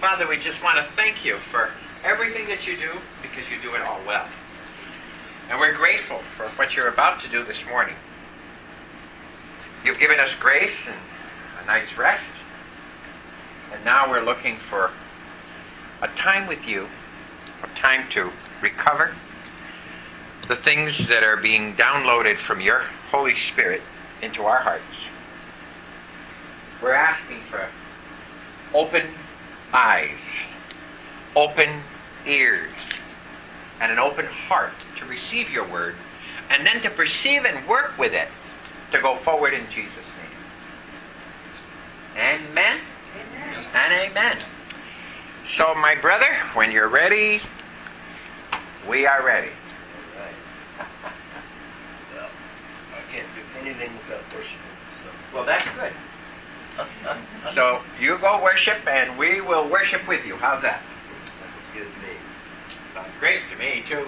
Father, we just want to thank you for everything that you do, because you do it all well. And we're grateful for what you're about to do this morning. You've given us grace and a night's rest. And now we're looking for a time with you, a time to recover the things that are being downloaded from your Holy Spirit into our hearts. We're asking for open eyes, open ears, and an open heart to receive your word, and then to perceive and work with it to go forward in Jesus' name. Amen? Amen. And amen. So, my brother, when you're ready, we are ready. All right. Well, I can't do anything without worshiping. So. Well, that's good. So, you go worship, and we will worship with you. How's that? Sounds good to me. Sounds great to me, too.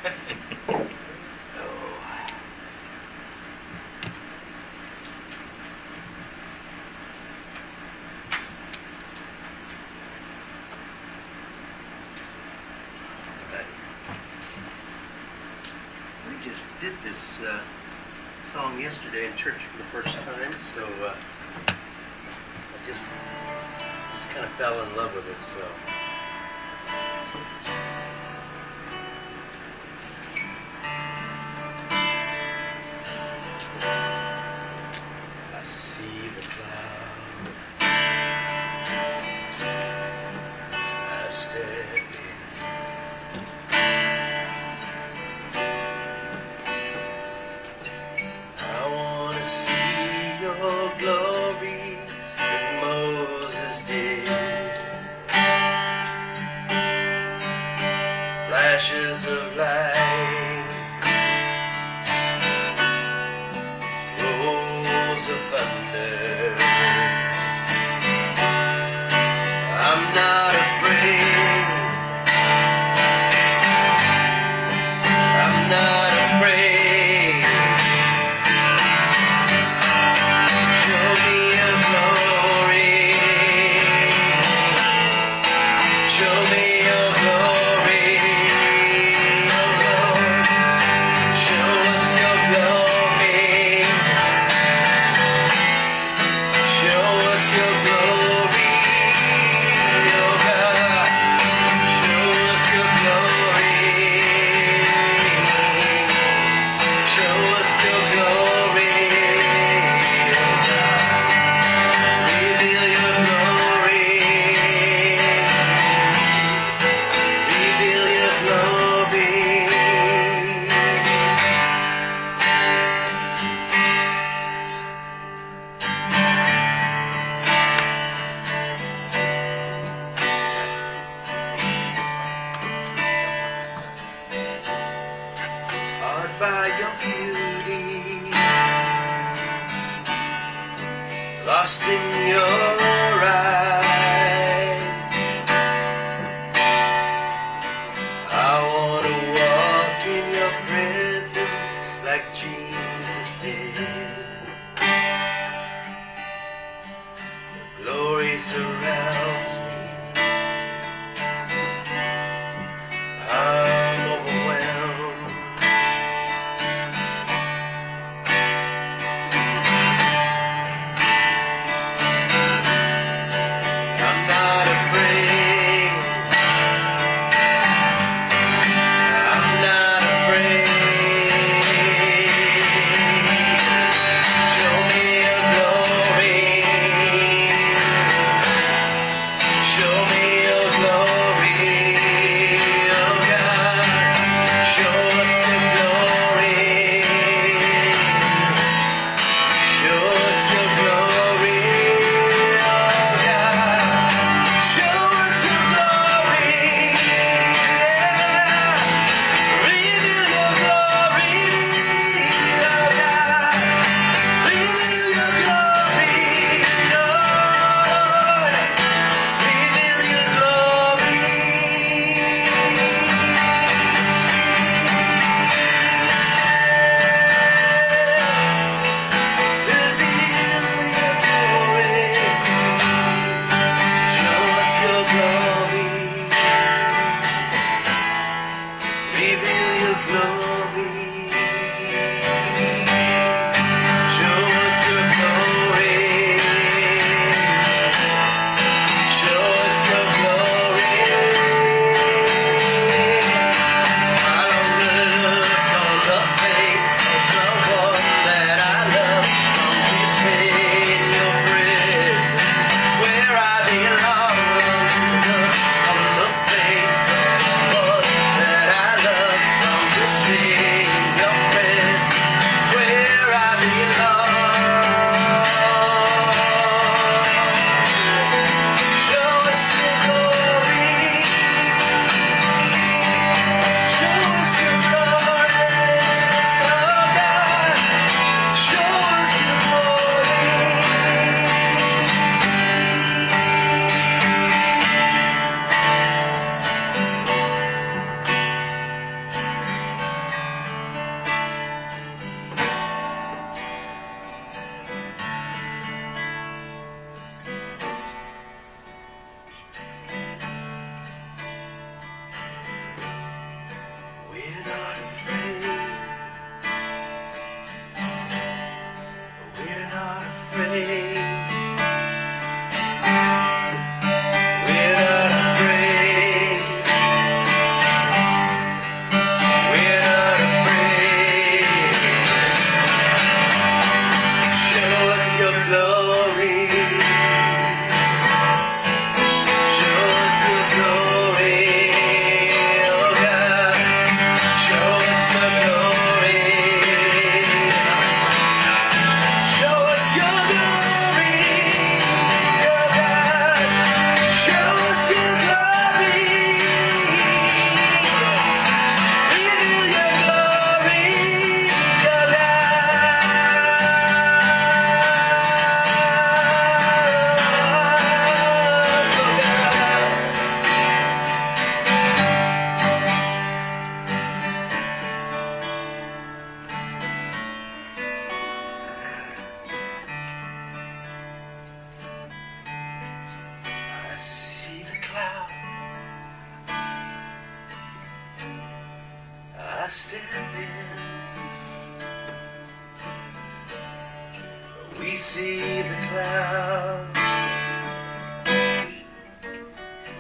Did this song yesterday in church for the first time, so I just kind of fell in love with it. So I see the cloud, I step in. Glory as Moses did.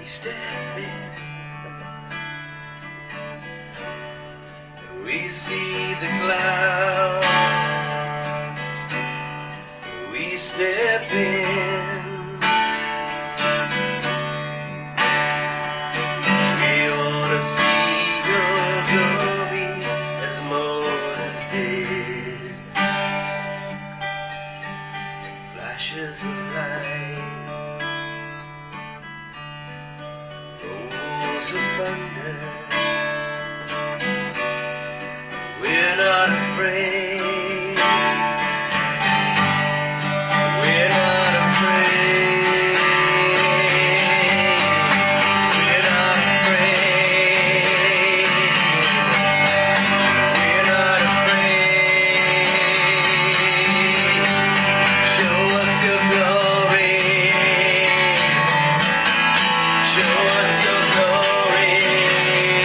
step in. We see the cloud. We step in. We ought to see your glory as Moses did. Flashes of light, rolls of thunder. We're not afraid. We're not afraid. We're not afraid. We're not afraid. Show us your glory. Show us your glory.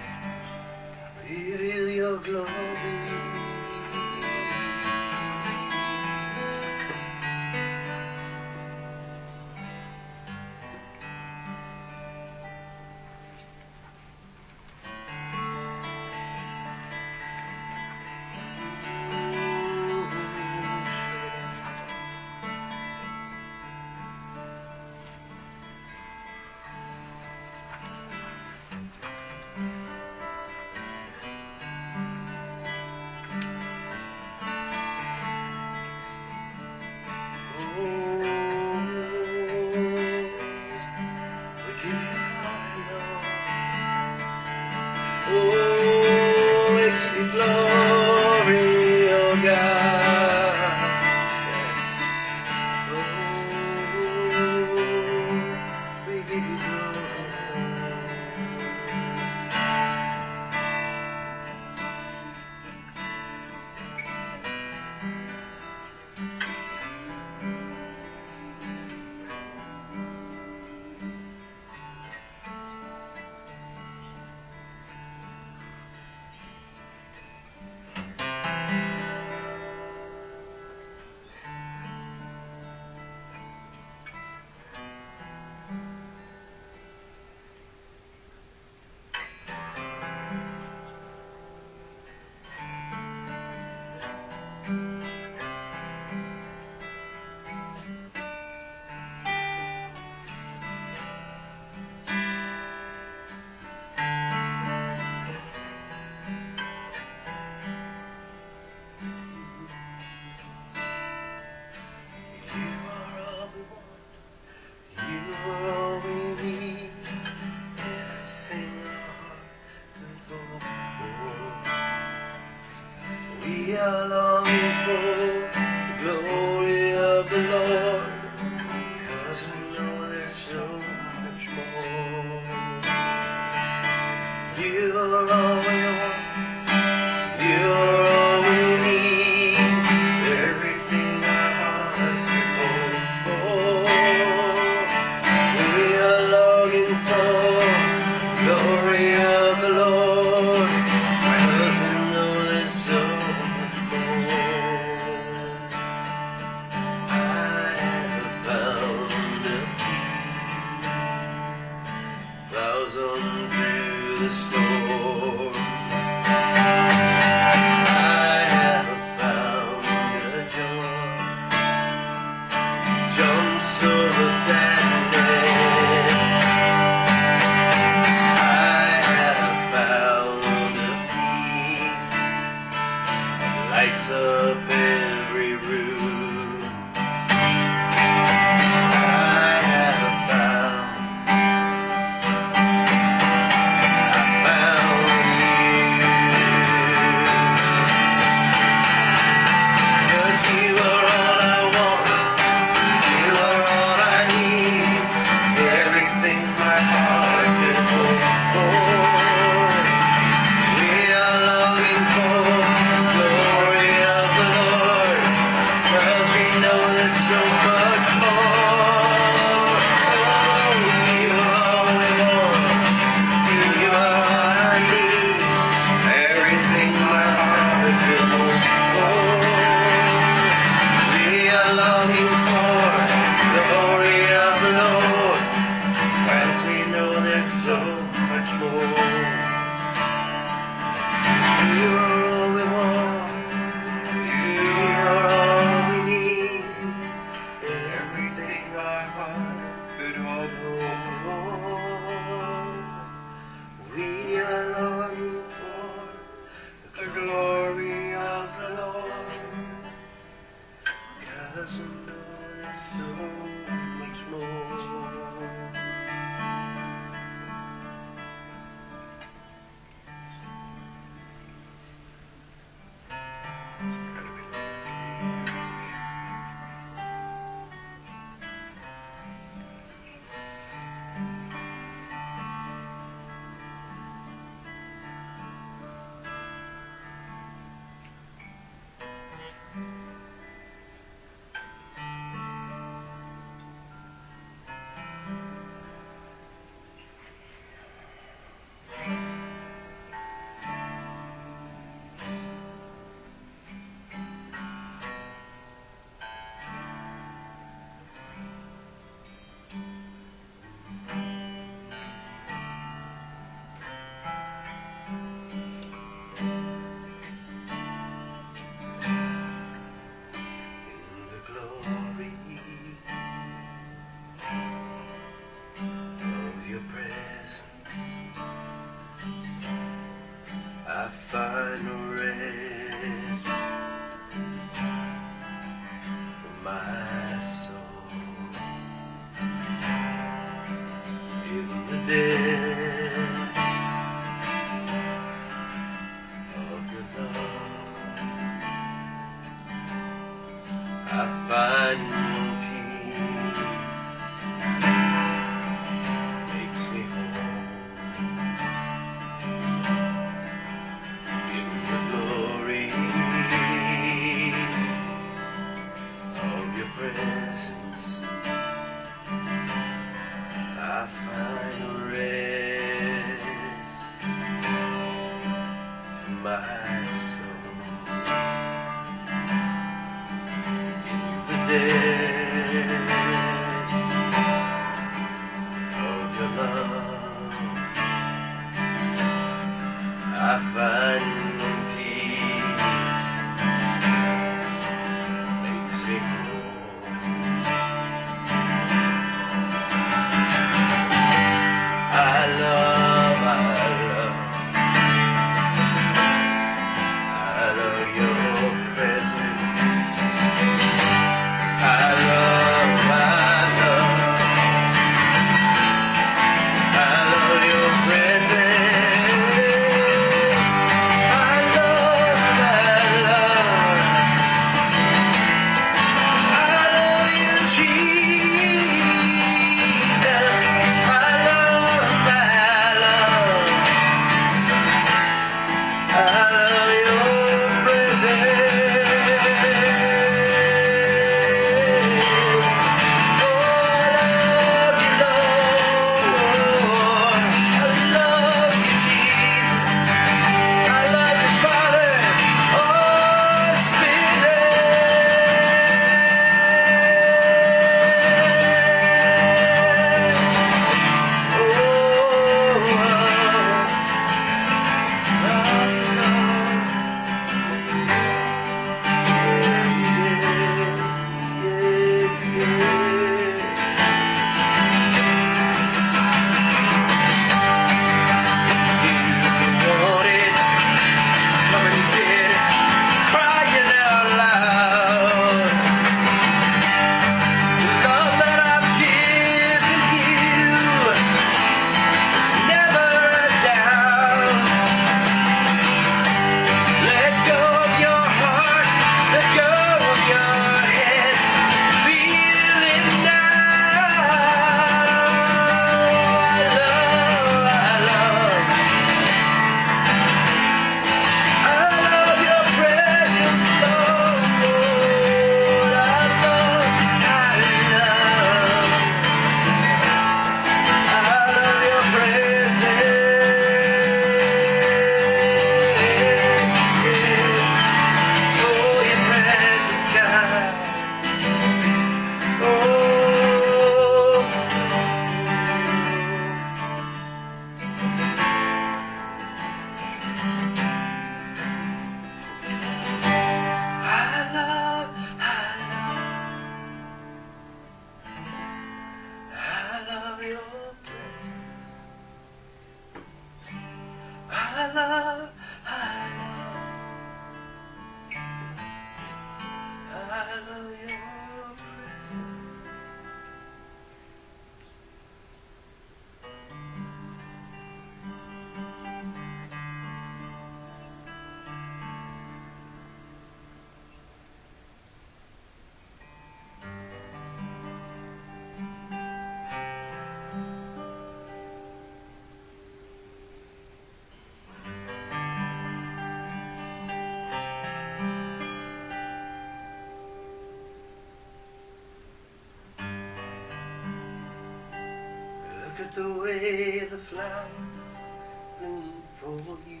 Look at the way the flowers bloom for you.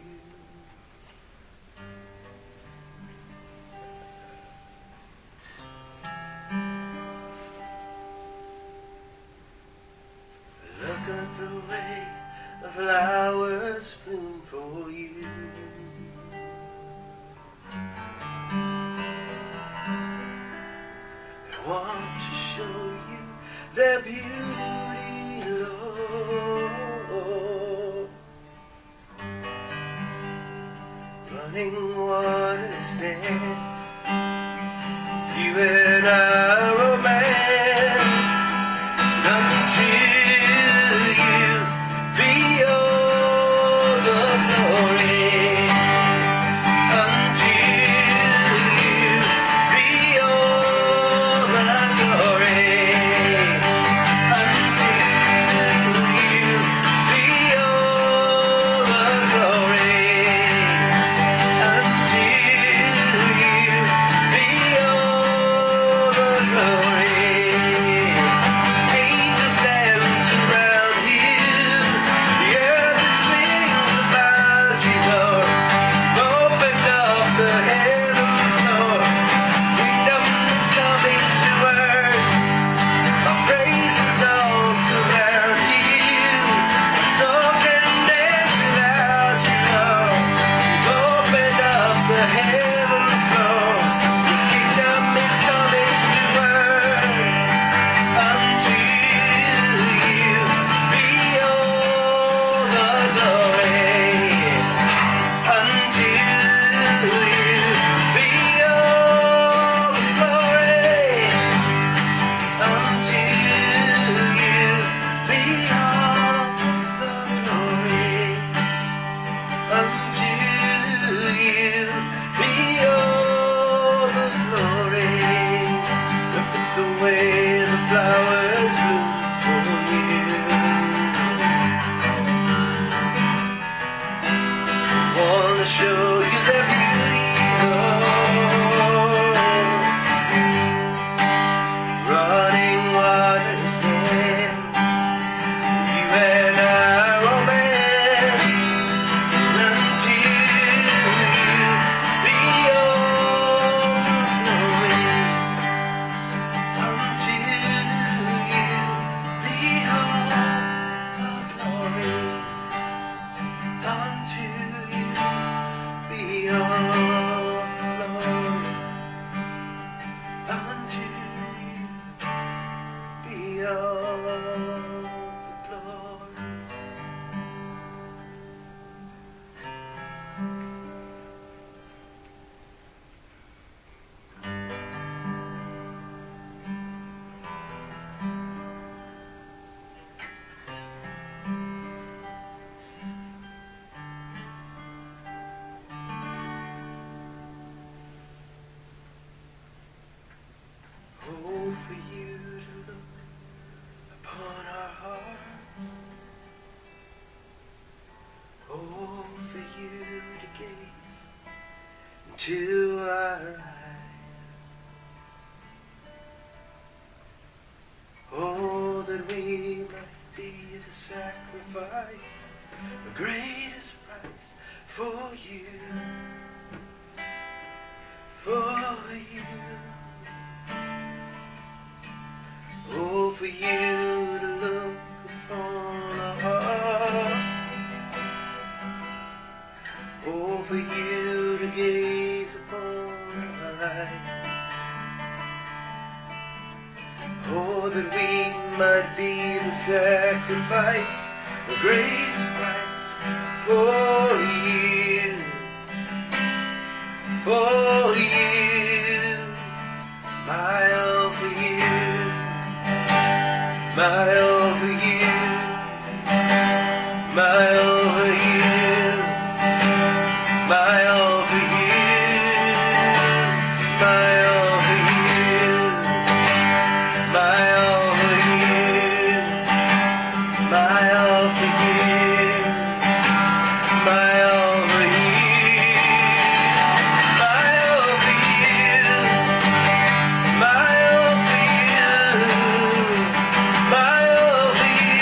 Look at the way the flowers bloom for you. I want to show you their beauty, Lord. Running waters dance, you and our romance, until you be all the glory, until you be all the glory, until you be all the glory, until you be all the glory. Angels dance around you, the earth sings about you, Lord. Open up the heavens, Lord. Kingdom is coming to earth. Our praises all surround you. So can dance without you, Lord. Open up the heavens, Lord. Your kingdom is coming to earth. Until you be all the glory, until you be all the glory, until you be all the glory, until you be all the glory. Look at the way the flowers bloom for you. I wanna show you their beauty, Lord. Running waters dance, you and our romance, until you be all the glory, until you be all the glory, until you be all the glory, until you be all the glory. Oh, for you to look upon our hearts. Oh, for you to gaze into our eyes. Oh, that we might be the sacrifice, the greatest price for you, for you. Oh, for you to look upon our hearts. Oh, for you to gaze upon our eyes. Oh, that we might be the sacrifice, the greatest price for you, for you, my all for you. My all for you, my all for you, my all for you, my all for you, my all for you, my all for you, my all for you, my all for you, my all for you.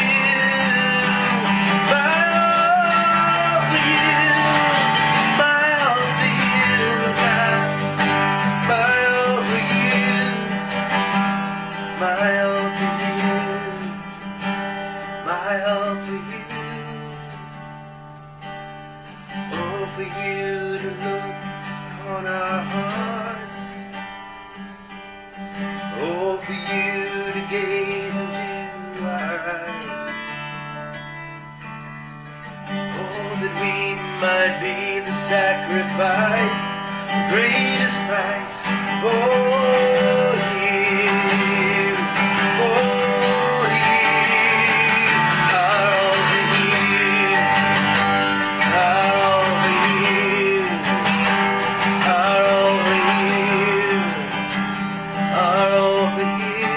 sacrifice, the greatest price for you. For you are all for you, are all for you, are all for you, are all for you,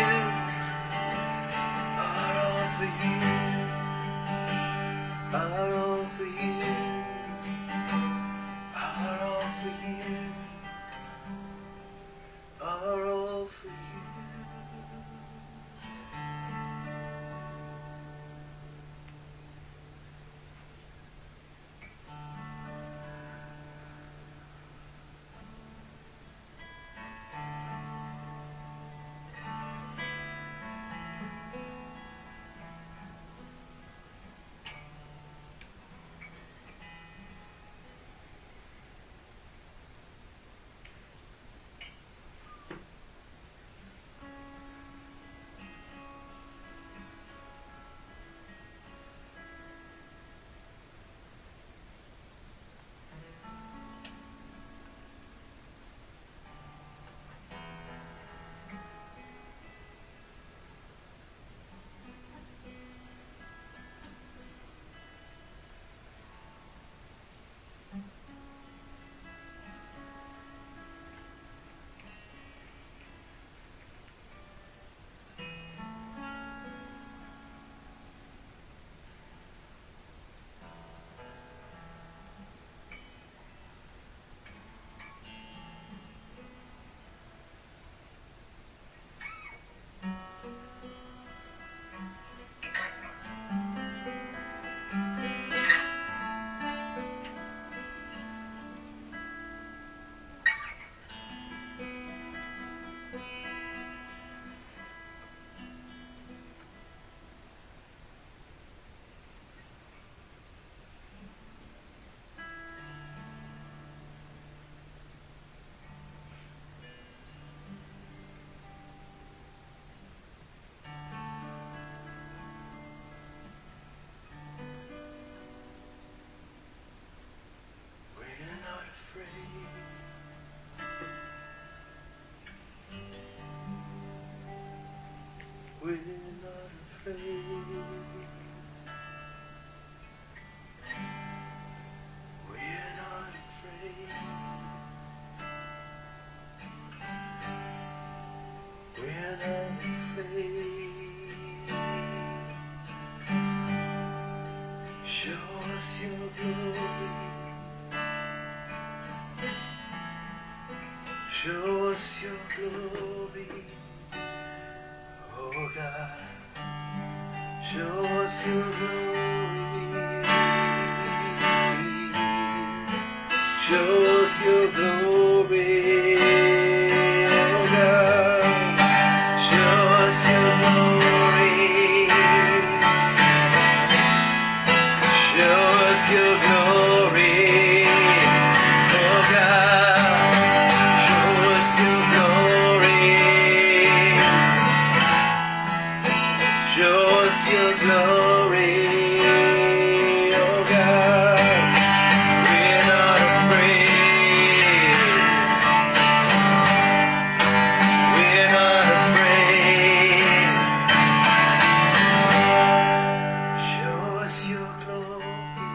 are all for you, are all for you. Are all for you, are all for you. We're not afraid. We're not afraid. We're not afraid. Show us your glory. Show us your glory. Oh God, show us your glory. Show us your glory. Oh God, show us your glory. Show us your glory. Oh God, show us your glory. Show us your glory, oh God. We're not afraid. We're not afraid. Show us your glory.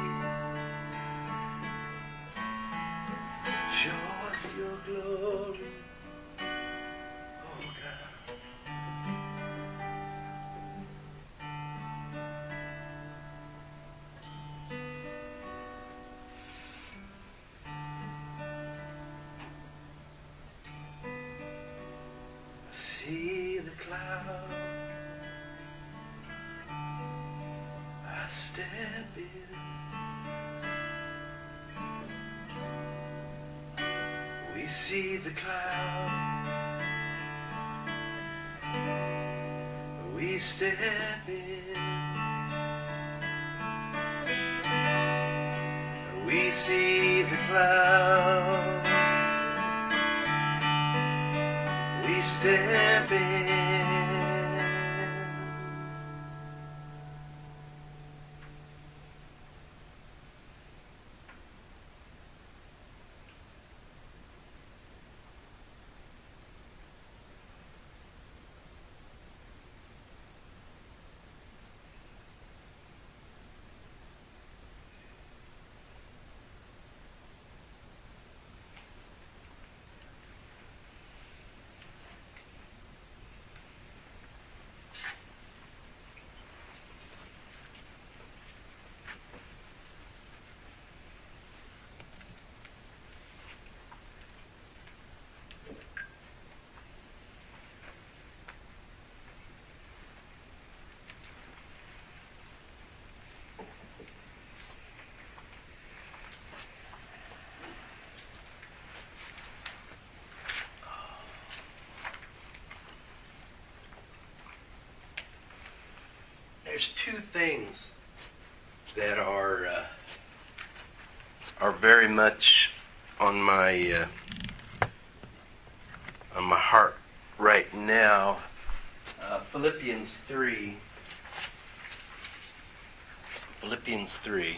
Show us your glory, oh God. See the cloud, I step in. We see the cloud, we step in. We see the cloud, we step in. There's two things that are very much on my heart right now. Philippians 3. Philippians 3,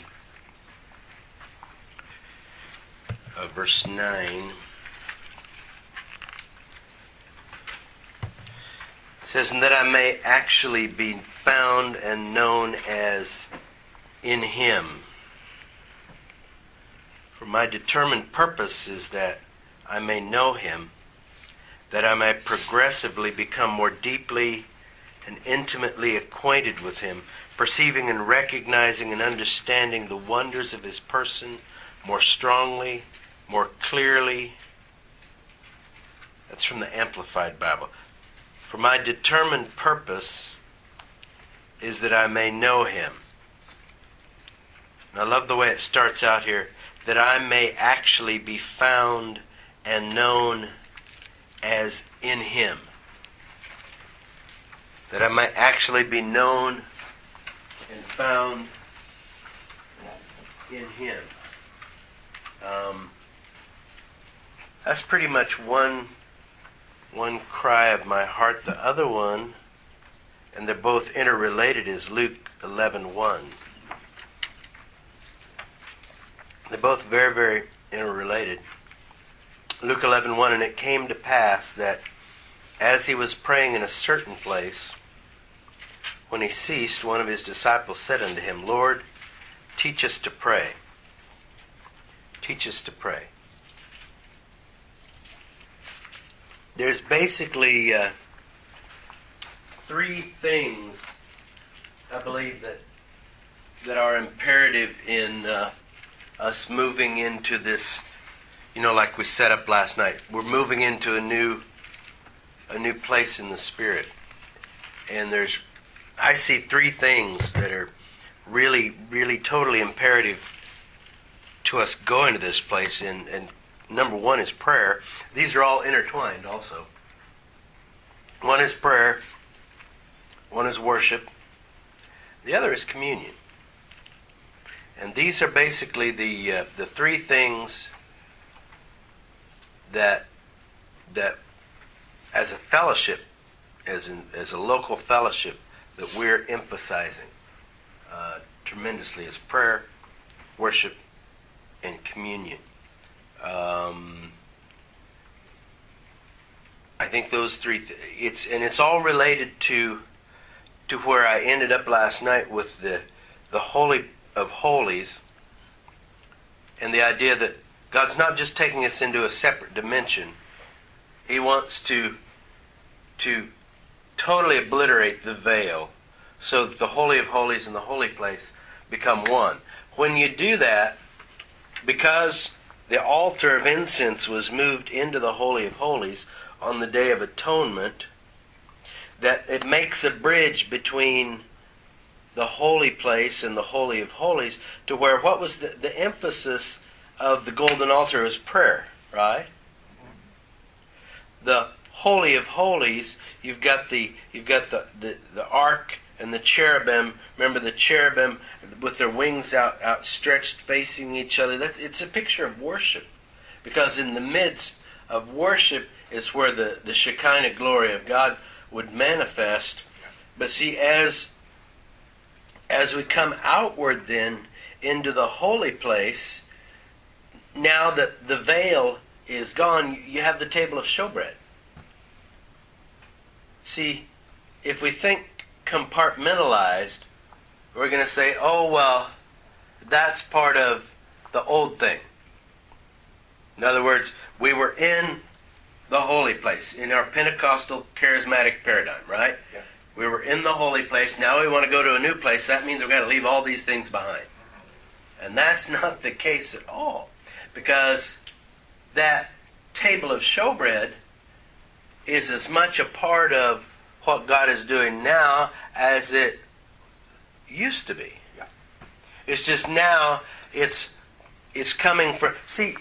verse 9. It says, "And that I may actually be found and known as in Him. For my determined purpose is that I may know Him, that I may progressively become more deeply and intimately acquainted with Him, perceiving and recognizing and understanding the wonders of His person more strongly, more clearly." That's from the Amplified Bible. "For my determined purpose is that I may know Him." And I love the way it starts out here, that I may actually be found and known as in Him. That I might actually be known and found in Him. That's pretty much one cry of my heart. The other one, and they're both interrelated, is Luke 11:1. They're both very, very interrelated. Luke 11:1, "And it came to pass that as He was praying in a certain place, when He ceased, one of His disciples said unto Him, Lord, teach us to pray." Teach us to pray. There's basically three things, I believe, that are imperative in us moving into this, like we set up last night. We're moving into a new place in the Spirit. And I see three things that are really, really totally imperative to us going to this place. And number one is prayer. These are all intertwined also. One is prayer. One is worship. The other is communion. And these are basically the three things that as a fellowship, as a local fellowship, that we're emphasizing tremendously, is prayer, worship, and communion. I think those three. It's all related to where I ended up last night with the Holy of Holies, and the idea that God's not just taking us into a separate dimension. He wants to totally obliterate the veil so that the Holy of Holies and the holy place become one. When you do that, because the altar of incense was moved into the Holy of Holies on the Day of Atonement, that it makes a bridge between the holy place and the Holy of Holies, to where what was the emphasis of the golden altar was prayer, right? The Holy of Holies, you've got the ark and the cherubim. Remember the cherubim with their wings outstretched facing each other. It's a picture of worship, because in the midst of worship is where the Shekinah glory of God would manifest. But see, as we come outward then into the holy place, now that the veil is gone, you have the table of showbread. See, if we think compartmentalized, we're going to say, oh, well, that's part of the old thing. In other words, we were in the holy place, in our Pentecostal charismatic paradigm, right? Yeah. We were in the holy place. Now we want to go to a new place. That means we've got to leave all these things behind. And that's not the case at all. Because that table of showbread is as much a part of what God is doing now as it used to be. Yeah. It's just now it's coming from... See,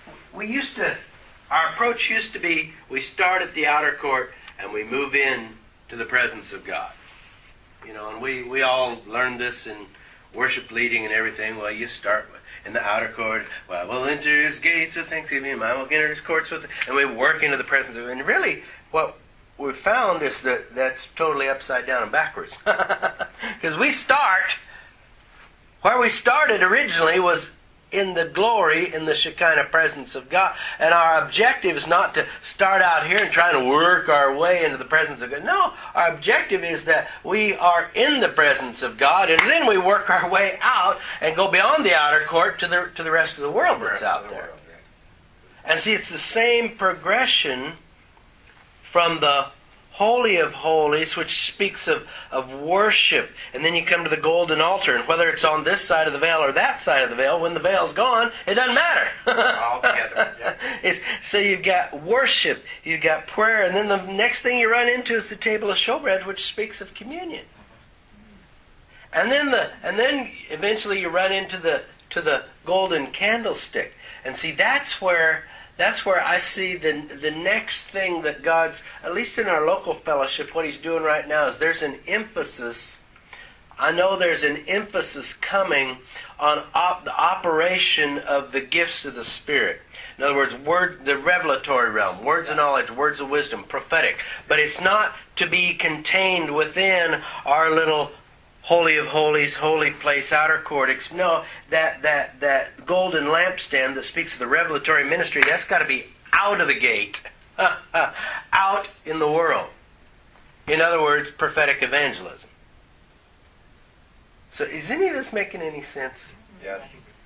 our approach used to be, we start at the outer court and we move in to the presence of God. And we all learned this in worship leading and everything. Well, you start in the outer court. Well, we'll enter his gates with thanksgiving, and we'll enter his courts with, and we work into the presence of. And really, what we've found is that that's totally upside down and backwards. Because we start where we started originally was in the glory, in the Shekinah presence of God. And our objective is not to start out here and try to work our way into the presence of God. No, our objective is that we are in the presence of God, and then we work our way out and go beyond the outer court to the rest of the world that's out there. And see, it's the same progression from the Holy of Holies, which speaks of worship. And then you come to the golden altar. And whether it's on this side of the veil or that side of the veil, when the veil's gone, it doesn't matter. All together. Yeah. So you've got worship, you've got prayer, and then the next thing you run into is the table of showbread, which speaks of communion. And then eventually you run into the golden candlestick. And see, that's where I see the next thing that God's, at least in our local fellowship, what He's doing right now is there's an emphasis. I know there's an emphasis coming on the operation of the gifts of the Spirit. In other words, the revelatory realm, words of knowledge, words of wisdom, prophetic. But it's not to be contained within our little Holy of Holies, holy place, outer court. No, that golden lampstand that speaks of the revelatory ministry, that's got to be out of the gate, out in the world. In other words, prophetic evangelism. So is any of this making any sense? Yes.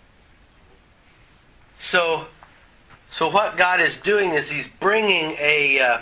So what God is doing is He's bringing a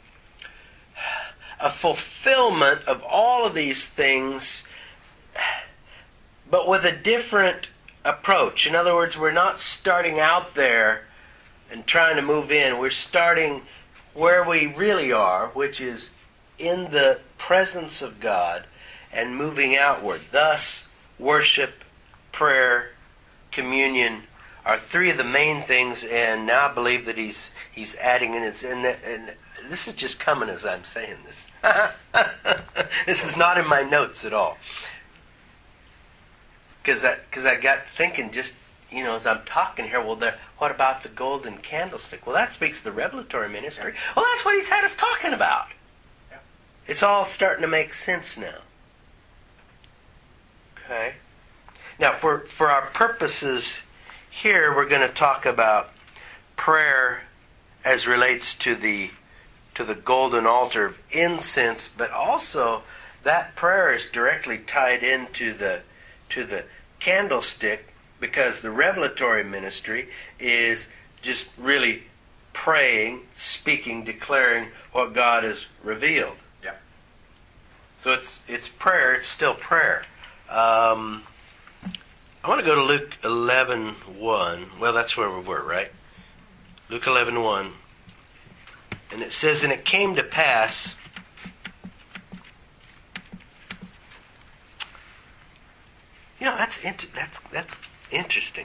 fulfillment of all of these things, but with a different approach. In other words, we're not starting out there and trying to move in. We're starting where we really are, which is in the presence of God, and moving outward. Thus, worship, prayer, communion are three of the main things, and now I believe that he's adding in it. And this is just coming as I'm saying this. This is not in my notes at all. Because I got thinking just, as I'm talking here, what about the golden candlestick? Well, that speaks the revelatory ministry. Yeah. Well, that's what He's had us talking about. Yeah. It's all starting to make sense now. Okay. Now, for our purposes here, we're going to talk about prayer as relates to the golden altar of incense, but also that prayer is directly tied into the candlestick, because the revelatory ministry is just really praying, speaking, declaring what God has revealed. Yeah. So it's prayer. It's still prayer. I want to go to Luke 11:1. Well, that's where we were, right? Luke 11:1, and it says, "And it came to pass." That's interesting.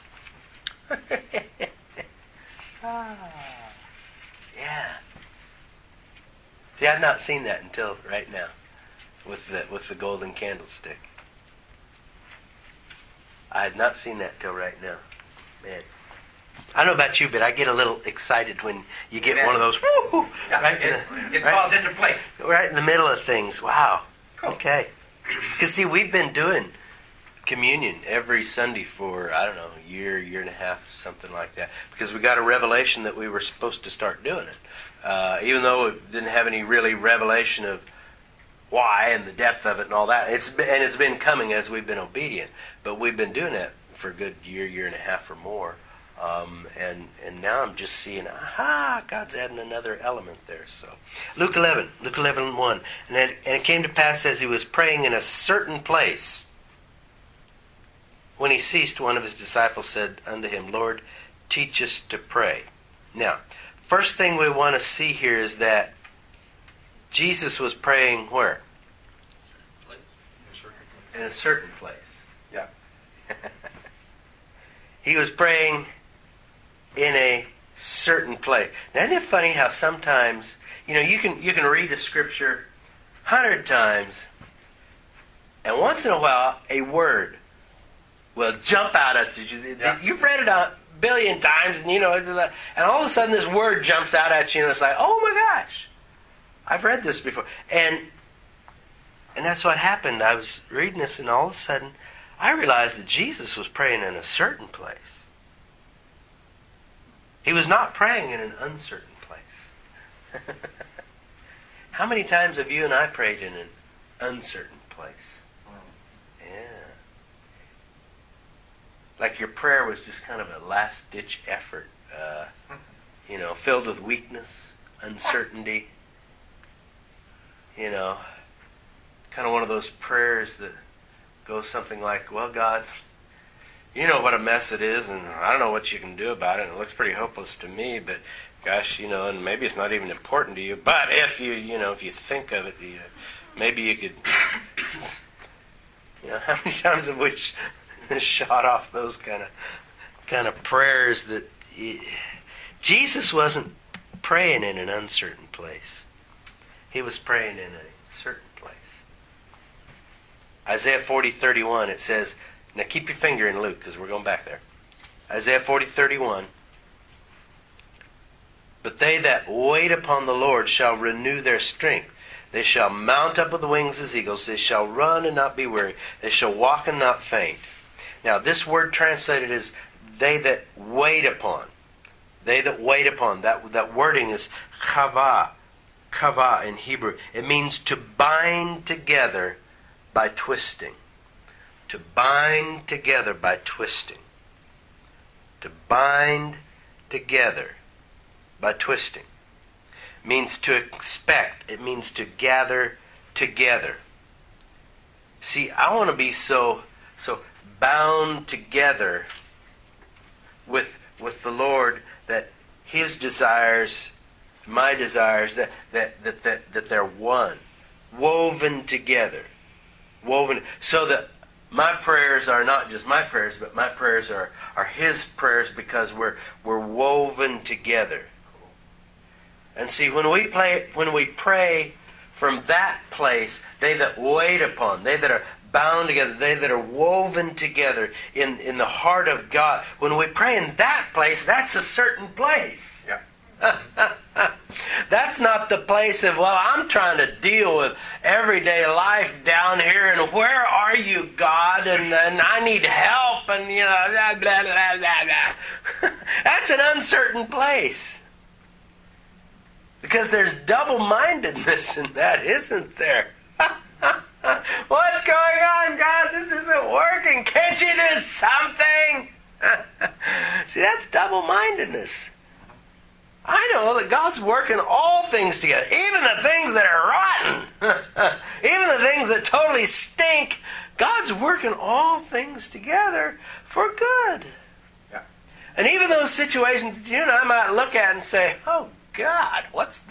Yeah. See, I've not seen that until right now, with the golden candlestick. I had not seen that till right now. Man, I don't know about you, but I get a little excited when you get one of those. Woo, right it falls into place. Right in the middle of things. Wow. Cool. Okay. Because see, we've been doing communion every Sunday for, I don't know, a year and a half, something like that. Because we got a revelation that we were supposed to start doing it. Even though we didn't have any really revelation of why and the depth of it and all that. It's been coming as we've been obedient. But we've been doing that for a good year and a half or more. And now I'm just seeing, God's adding another element there. So Luke 11:1. And it came to pass as he was praying in a certain place, when he ceased, one of his disciples said unto him, Lord, teach us to pray. Now, first thing we want to see here is that Jesus was praying where? In a certain place. Yeah. He was praying in a certain place. Now, isn't it funny how sometimes, you can read a scripture 100 times, And once in a while, a word will jump out at you. Yeah. You've read it a billion times, and and all of a sudden this word jumps out at you, and it's like, oh my gosh, I've read this before. And that's what happened. I was reading this, and all of a sudden, I realized that Jesus was praying in a certain place. He was not praying in an uncertain place. How many times have you and I prayed in an uncertain place? Yeah. Like your prayer was just kind of a last-ditch effort, filled with weakness, uncertainty. Kind of one of those prayers that goes something like, well, God, you know what a mess it is, and I don't know what you can do about it, and it looks pretty hopeless to me, but gosh, and maybe it's not even important to you, but if you think of it, maybe you could, how many times have we shot off those kind of prayers that Jesus wasn't praying in an uncertain place. He was praying in a certain place. Isaiah 40:31, it says, now keep your finger in Luke because we're going back there. Isaiah 40:31, but they that wait upon the Lord shall renew their strength. They shall mount up with the wings as eagles. They shall run and not be weary. They shall walk and not faint. Now this word translated is they that wait upon. They that wait upon. That wording is chava. Kava in Hebrew. It means to bind together by twisting. To bind together by twisting. To bind together by twisting. It means to expect. It means to gather together. See, I want to be so bound together with the Lord that His desires, my desires, that they're one, woven together, so that my prayers are not just my prayers, but my prayers are His prayers because we're woven together. And see, when we pray from that place, they that wait upon, they that are bound together, they that are woven together in the heart of God. When we pray in that place, that's a certain place. Yeah. That's not the place of, well, I'm trying to deal with everyday life down here, and where are you, God? And I need help, and blah, blah, blah, blah, blah. That's an uncertain place. Because there's double-mindedness in that, isn't there? What's going on, God? This isn't working. Can't you do something? See, that's double-mindedness. I know that God's working all things together, even the things that are rotten, even the things that totally stink. God's working all things together for good. Yeah. And even those situations that you and I might look at and say, oh, God,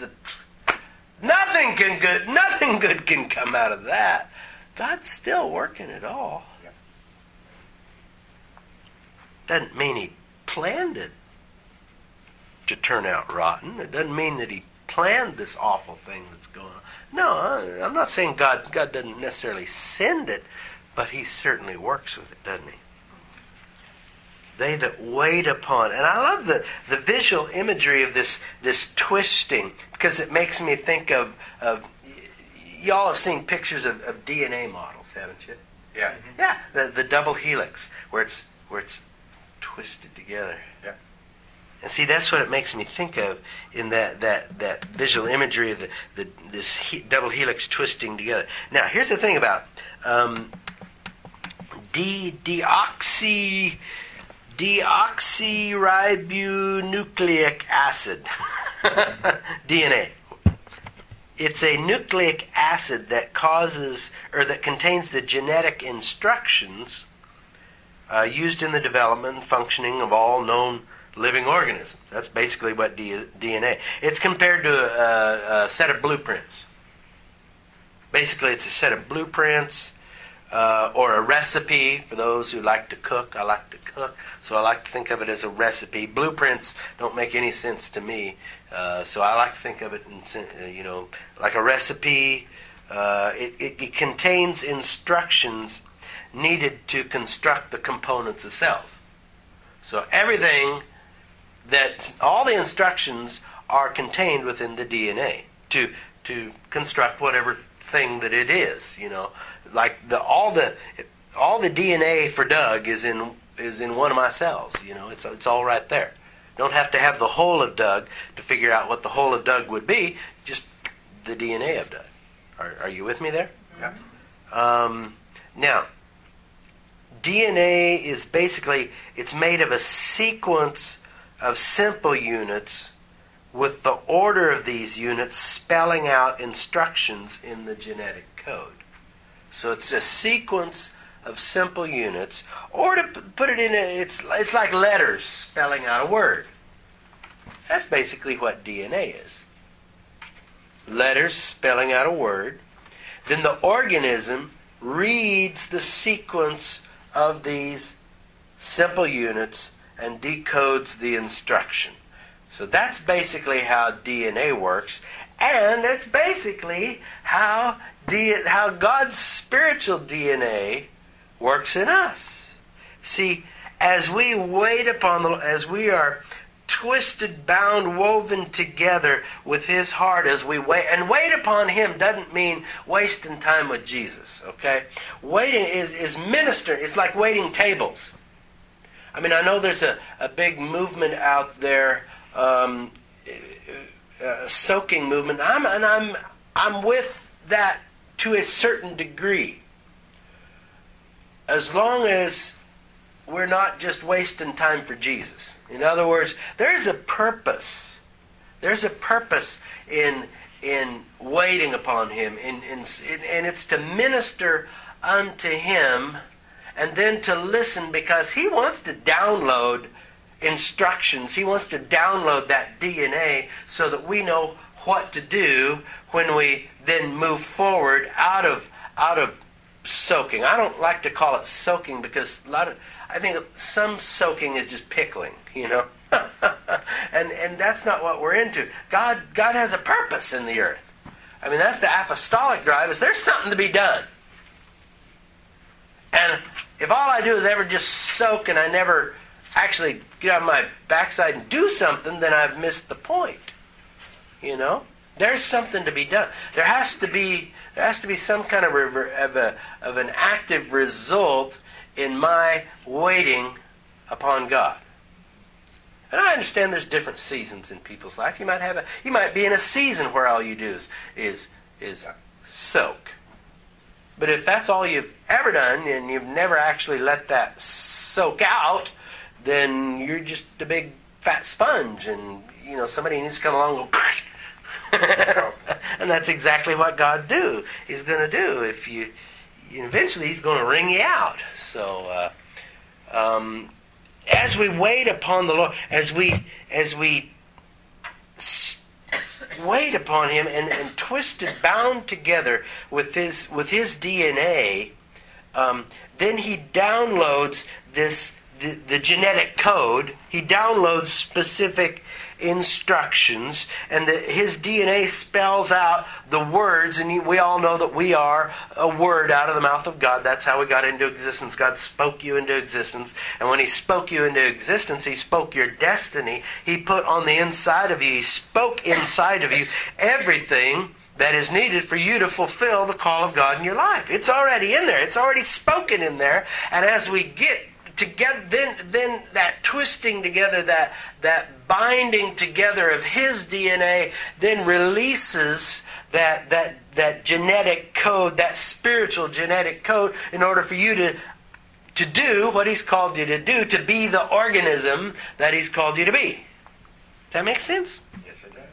nothing good can come out of that. God's still working it all. Yeah. Doesn't mean He planned it to turn out rotten. It doesn't mean that He planned this awful thing that's going on. No, I'm not saying God doesn't necessarily send it, but He certainly works with it, doesn't He? They that wait upon. And I love the visual imagery of this twisting, because it makes me think of y'all have seen pictures of DNA models, haven't you? Yeah. Yeah, the double helix, where it's twisted together. Yeah. And see, that's what it makes me think of in that visual imagery of this double helix twisting together. Now, here's the thing about deoxyribonucleic acid, DNA. It's a nucleic acid that that contains the genetic instructions used in the development and functioning of all known living organisms. That's basically what DNA. It's compared to a set of blueprints. Basically, it's a set of blueprints or a recipe for those who like to cook. I like to cook, so I like to think of it as a recipe. Blueprints don't make any sense to me, so I like to think of it in, like a recipe It contains instructions needed to construct the components of cells. So all the instructions are contained within the DNA to construct whatever thing that it is. Like all the DNA for Doug is in one of my cells. It's all right there. Don't have to have the whole of Doug to figure out what the whole of Doug would be. Just the DNA of Doug. Are you with me there? Yeah. Now, DNA is basically, it's made of a sequence of simple units with the order of these units spelling out instructions in the genetic code. So it's a sequence of simple units, or to put it in it's like letters spelling out a word. That's basically what DNA is. Letters spelling out a word. Then the organism reads the sequence of these simple units and decodes the instruction. So that's basically how DNA works, and that's basically how God's spiritual DNA works in us. See, as we are twisted, bound, woven together with His heart, as we wait, and wait upon Him doesn't mean wasting time with Jesus, okay? Waiting is minister. It's like waiting tables. I mean, I know there's a big movement out there, soaking movement. I'm with that to a certain degree. As long as we're not just wasting time for Jesus. In other words, there's a purpose. There's a purpose in waiting upon Him, and it's to minister unto Him, and then to listen, because He wants to download instructions. He wants to download that DNA so that we know what to do when we then move forward out of soaking. I don't like to call it soaking, because I think some soaking is just pickling, and that's not what we're into. God has a purpose in the earth. I mean, that's the apostolic drive, is there's something to be done. And if all I do is ever just soak and I never actually get on my backside and do something, then I've missed the point. There's something to be done. There has to be some kind of an active result in my waiting upon God. And I understand there's different seasons in people's life. You might be in a season where all you do is soak. But if that's all you've ever done, and you've never actually let that soak out, then you're just a big fat sponge, and somebody needs to come along and go. And that's exactly what God is going to do. If you eventually He's going to wring you out. So as we wait upon the Lord, as we wait upon Him and twisted, bound together with His DNA, then He downloads the genetic code. He downloads specific instructions, and His DNA spells out the words, and we all know that we are a word out of the mouth of God. That's how we got into existence. God spoke you into existence, and when He spoke you into existence, He spoke your destiny. He put on the inside of you, He spoke inside of you everything that is needed for you to fulfill the call of God in your life. It's already in there. It's already spoken in there, and as we get together, then that twisting together, that binding together of His DNA, then releases that genetic code, that spiritual genetic code, in order for you to do what He's called you to do, to be the organism that He's called you to be. Does that make sense? Yes, it does.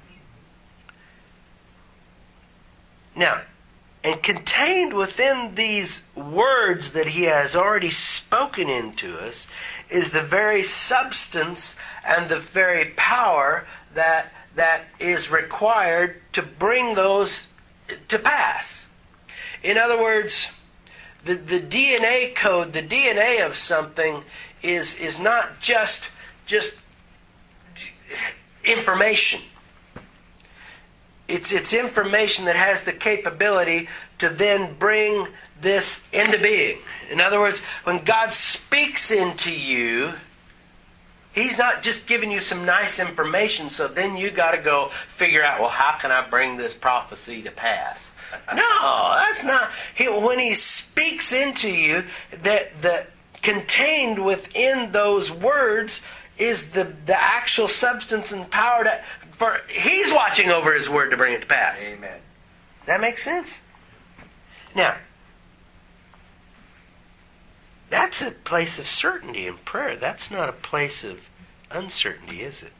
Now, and contained within these words that He has already spoken into us is the very substance and the very power that is required to bring those to pass. In other words, the DNA code, the DNA of something is not just information. It's information that has the capability to then bring this into being. In other words, when God speaks into you, He's not just giving you some nice information, so then you got to go figure out, well, how can I bring this prophecy to pass? No, that's not. When He speaks into you, that contained within those words is the actual substance and power for He's watching over His word to bring it to pass. Amen. Does that make sense? Now, that's a place of certainty in prayer. That's not a place of uncertainty, is it?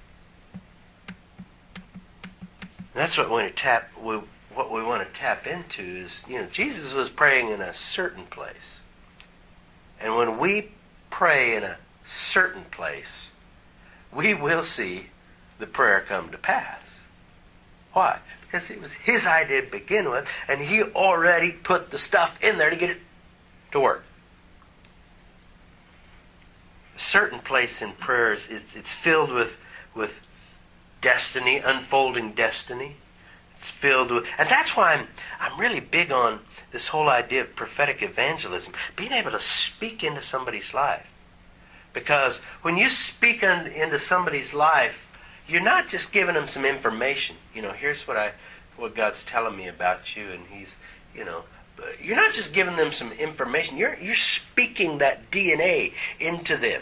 That's what we want to tap into is, Jesus was praying in a certain place. And when we pray in a certain place, we will see the prayer come to pass. Why? Because it was His idea to begin with, and He already put the stuff in there to get it to work. A certain place in prayers, it's filled with destiny, unfolding destiny. It's filled with, and that's why I'm really big on this whole idea of prophetic evangelism, being able to speak into somebody's life. Because when you speak into somebody's life, you're not just giving them some information. Here's what God's telling me about you, and He's, you're not just giving them some information. You're speaking that DNA into them.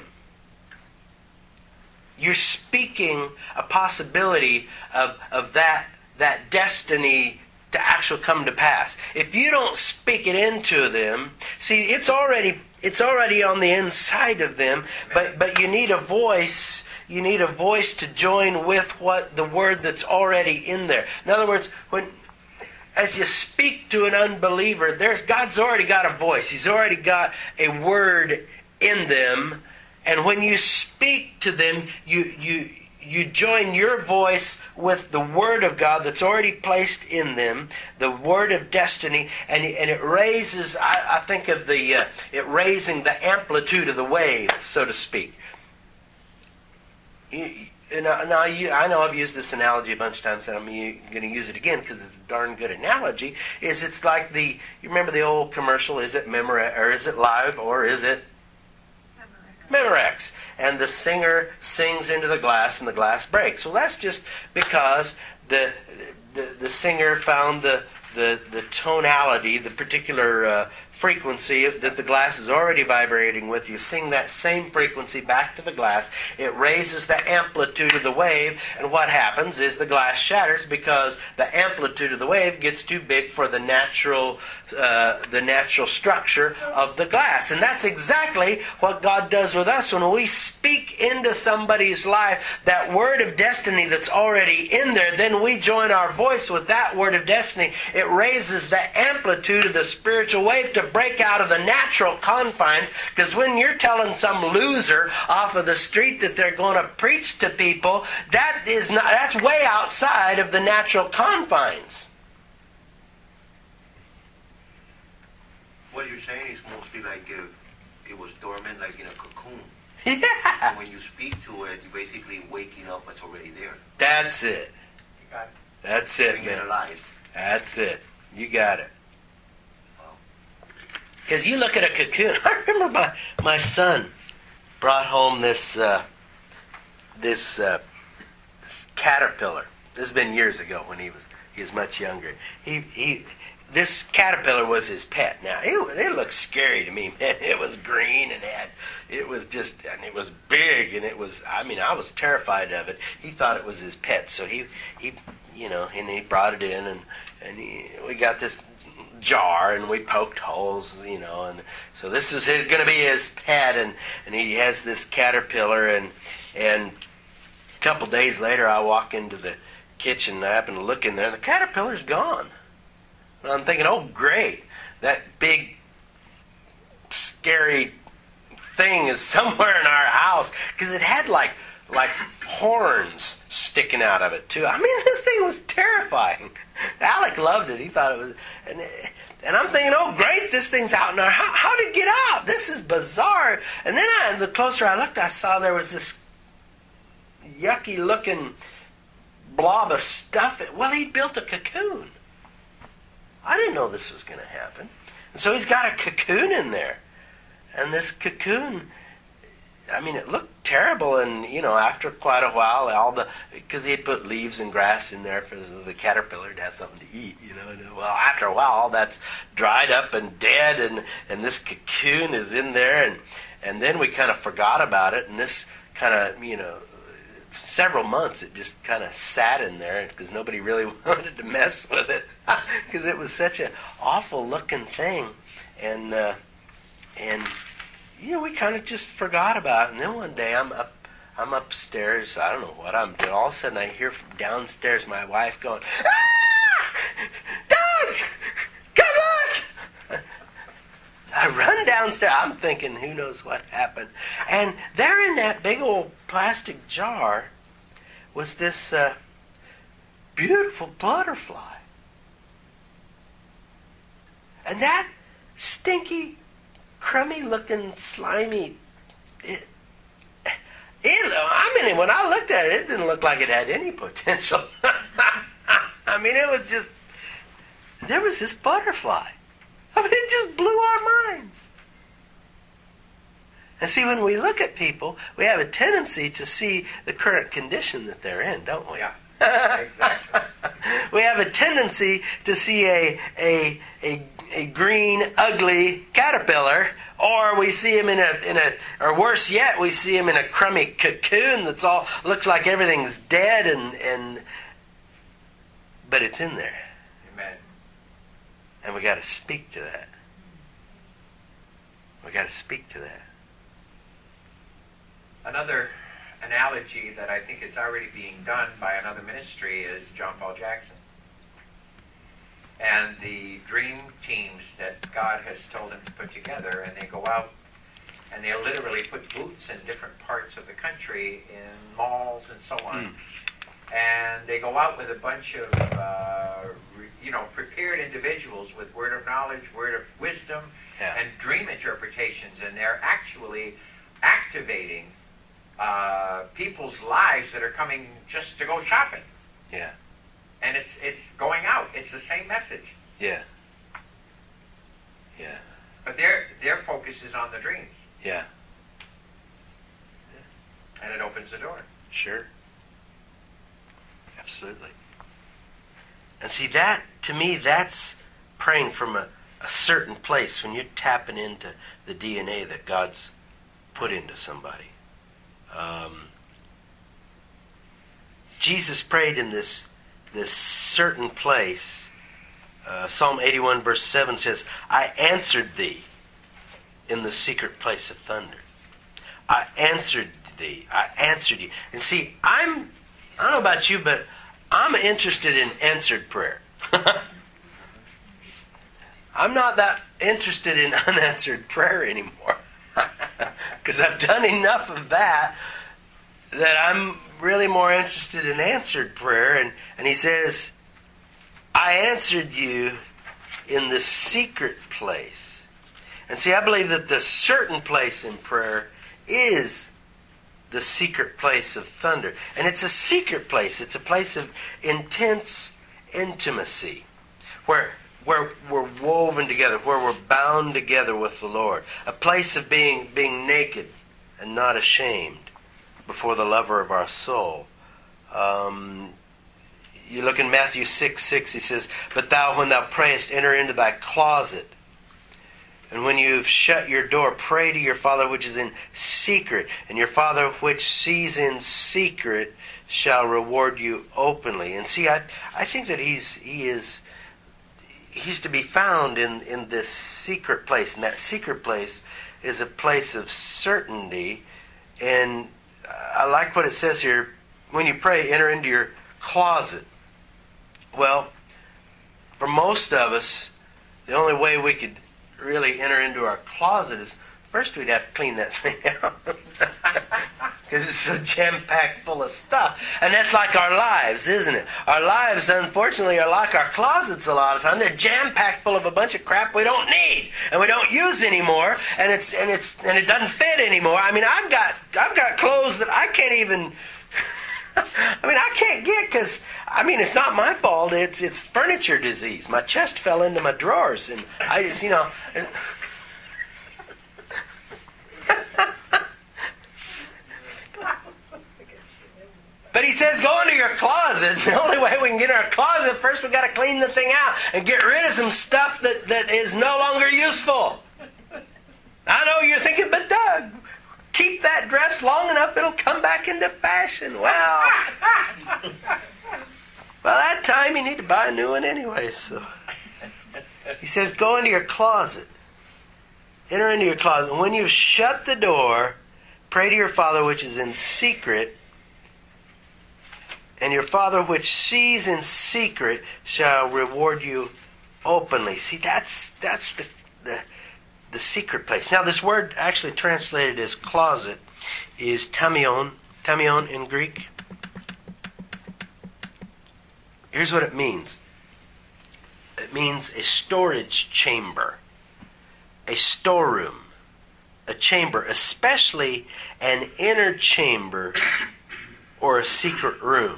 You're speaking a possibility of that destiny to actually come to pass. If you don't speak it into them, see, it's already on the inside of them, but you need a voice. You need a voice to join with what the word that's already in there. In other words, as you speak to an unbeliever, God's already got a voice. He's already got a word in them. And when you speak to them, you join your voice with the Word of God that's already placed in them, the Word of destiny, and it raises, I think of it raising the amplitude of the wave, so to speak. I know I've used this analogy a bunch of times, and I'm going to use it again because it's a darn good analogy. It's like you remember the old commercial, is it Memorex, or is it Live, or is it Memorex? And the singer sings into the glass and the glass breaks. Well, that's just because the singer found the tonality, the particular frequency that the glass is already vibrating with. You sing that same frequency back to the glass. It raises the amplitude of the wave, and what happens is the glass shatters because the amplitude of the wave gets too big for the natural structure of the glass. And that's exactly what God does with us when we speak into somebody's life that word of destiny that's already in there. Then we join our voice with that word of destiny. It raises the amplitude of the spiritual wave to break out of the natural confines, because when you're telling some loser off of the street that they're going to preach to people, that's way outside of the natural confines. What you're saying is mostly like if it was dormant, like in a cocoon. Yeah. And when you speak to it, you're basically waking up what's already there. That's it. You got it. That's it, Bringing it man. alive. That's it. You got it. Wow. Because you look at a cocoon. I remember my son brought home this caterpillar. This has been years ago when he was much younger. This caterpillar was his pet. Now it looked scary to me, man. It was green and it was big, and I was terrified of it. He thought it was his pet, so he and he brought it in, and we got this jar, and we poked holes, and so this was going to be his pet, and he has this caterpillar, and a couple days later I walk into the kitchen, and I happen to look in there, and the caterpillar's gone. And I'm thinking, oh great, that big scary thing is somewhere in our house, because it had like horns sticking out of it too. I mean, this thing was terrifying. Alec loved it. He thought it was, and I'm thinking, oh great, this thing's out in our house. How did it get out? This is bizarre. And then the closer I looked, I saw there was this yucky looking blob of stuff. Well, he built a cocoon. I didn't know this was going to happen. And so he's got a cocoon in there. And this cocoon, I mean, it looked terrible. And, after quite a while, because he had put leaves and grass in there for the caterpillar to have something to eat, And, well, after a while, all that's dried up and dead, and this cocoon is in there. And then we kind of forgot about it. And this kind of, several months it just kind of sat in there because nobody really wanted to mess with it because it was such an awful looking thing, and we kind of just forgot about it. And then one day I'm upstairs, I don't know what I'm doing, all of a sudden I hear from downstairs my wife going, "Ah! Doug, come look!" I run downstairs. I'm thinking, who knows what happened. And there in that big old plastic jar was this beautiful butterfly. And that stinky, crummy-looking, slimy... when I looked at it, it didn't look like it had any potential. I mean, it was just... There was this butterfly. I mean, it just blew our minds. And see, when we look at people, we have a tendency to see the current condition that they're in, don't we? Yeah, exactly. We have a tendency to see a green, ugly caterpillar, or we see him or worse yet, we see him in a crummy cocoon that's all looks like everything's dead, but it's in there. Amen. And we got to speak to that. We got to speak to that. Another analogy that I think is already being done by another ministry is John Paul Jackson. And the dream teams that God has told him to put together, and they go out and they literally put boots in different parts of the country, in malls and so on. And they go out with a bunch of prepared individuals with word of knowledge, word of wisdom, and dream interpretations, and they're actually activating people's lives that are coming just to go shopping. Yeah. And it's going out. It's the same message. Yeah. Yeah. But their focus is on the dreams. Yeah. And it opens the door. Sure. Absolutely. And see, that, to me, that's praying from a certain place when you're tapping into the DNA that God's put into somebody. Jesus prayed in this certain place. Psalm 81 verse 7 says, "I answered thee in the secret place of thunder." I answered thee. I answered you. And see, I don't know about you, but I'm interested in answered prayer. I'm not that interested in unanswered prayer anymore. Because I've done enough of that I'm really more interested in answered prayer. And he says, "I answered you in the secret place." And see, I believe that the certain place in prayer is the secret place of thunder. And it's a secret place. It's a place of intense intimacy. Where we're woven together, where we're bound together with the Lord. A place of being naked and not ashamed before the lover of our soul. You look in Matthew 6:6, he says, "But thou, when thou prayest, enter into thy closet. And when you've shut your door, pray to your Father which is in secret. And your Father which sees in secret shall reward you openly." And see, I think that he's to be found in this secret place. And that secret place is a place of certainty. And I like what it says here. When you pray, enter into your closet. Well, for most of us, the only way we could really enter into our closet is first we'd have to clean that thing out. Because it's so jam-packed full of stuff. And that's like our lives, isn't it? Our lives, unfortunately, are like our closets a lot of time. They're jam-packed full of a bunch of crap we don't need and we don't use anymore, and it doesn't fit anymore. I mean, I've got clothes that I can't even I mean, I can't get, because, I mean, it's not my fault. It's furniture disease. My chest fell into my drawers, and I just, But he says, go into your closet. The only way we can get in our closet, first we got to clean the thing out and get rid of some stuff that is no longer useful. I know you're thinking, but Doug, keep that dress long enough, it'll come back into fashion. Well, by that time you need to buy a new one anyway. So he says, go into your closet. Enter into your closet. And when you've shut the door, pray to your Father which is in secret, and your Father which sees in secret shall reward you openly. See, that's the secret place. Now, this word actually translated as closet is tamion in Greek. Here's what it means. It means a storage chamber, a storeroom, a chamber, especially an inner chamber or a secret room.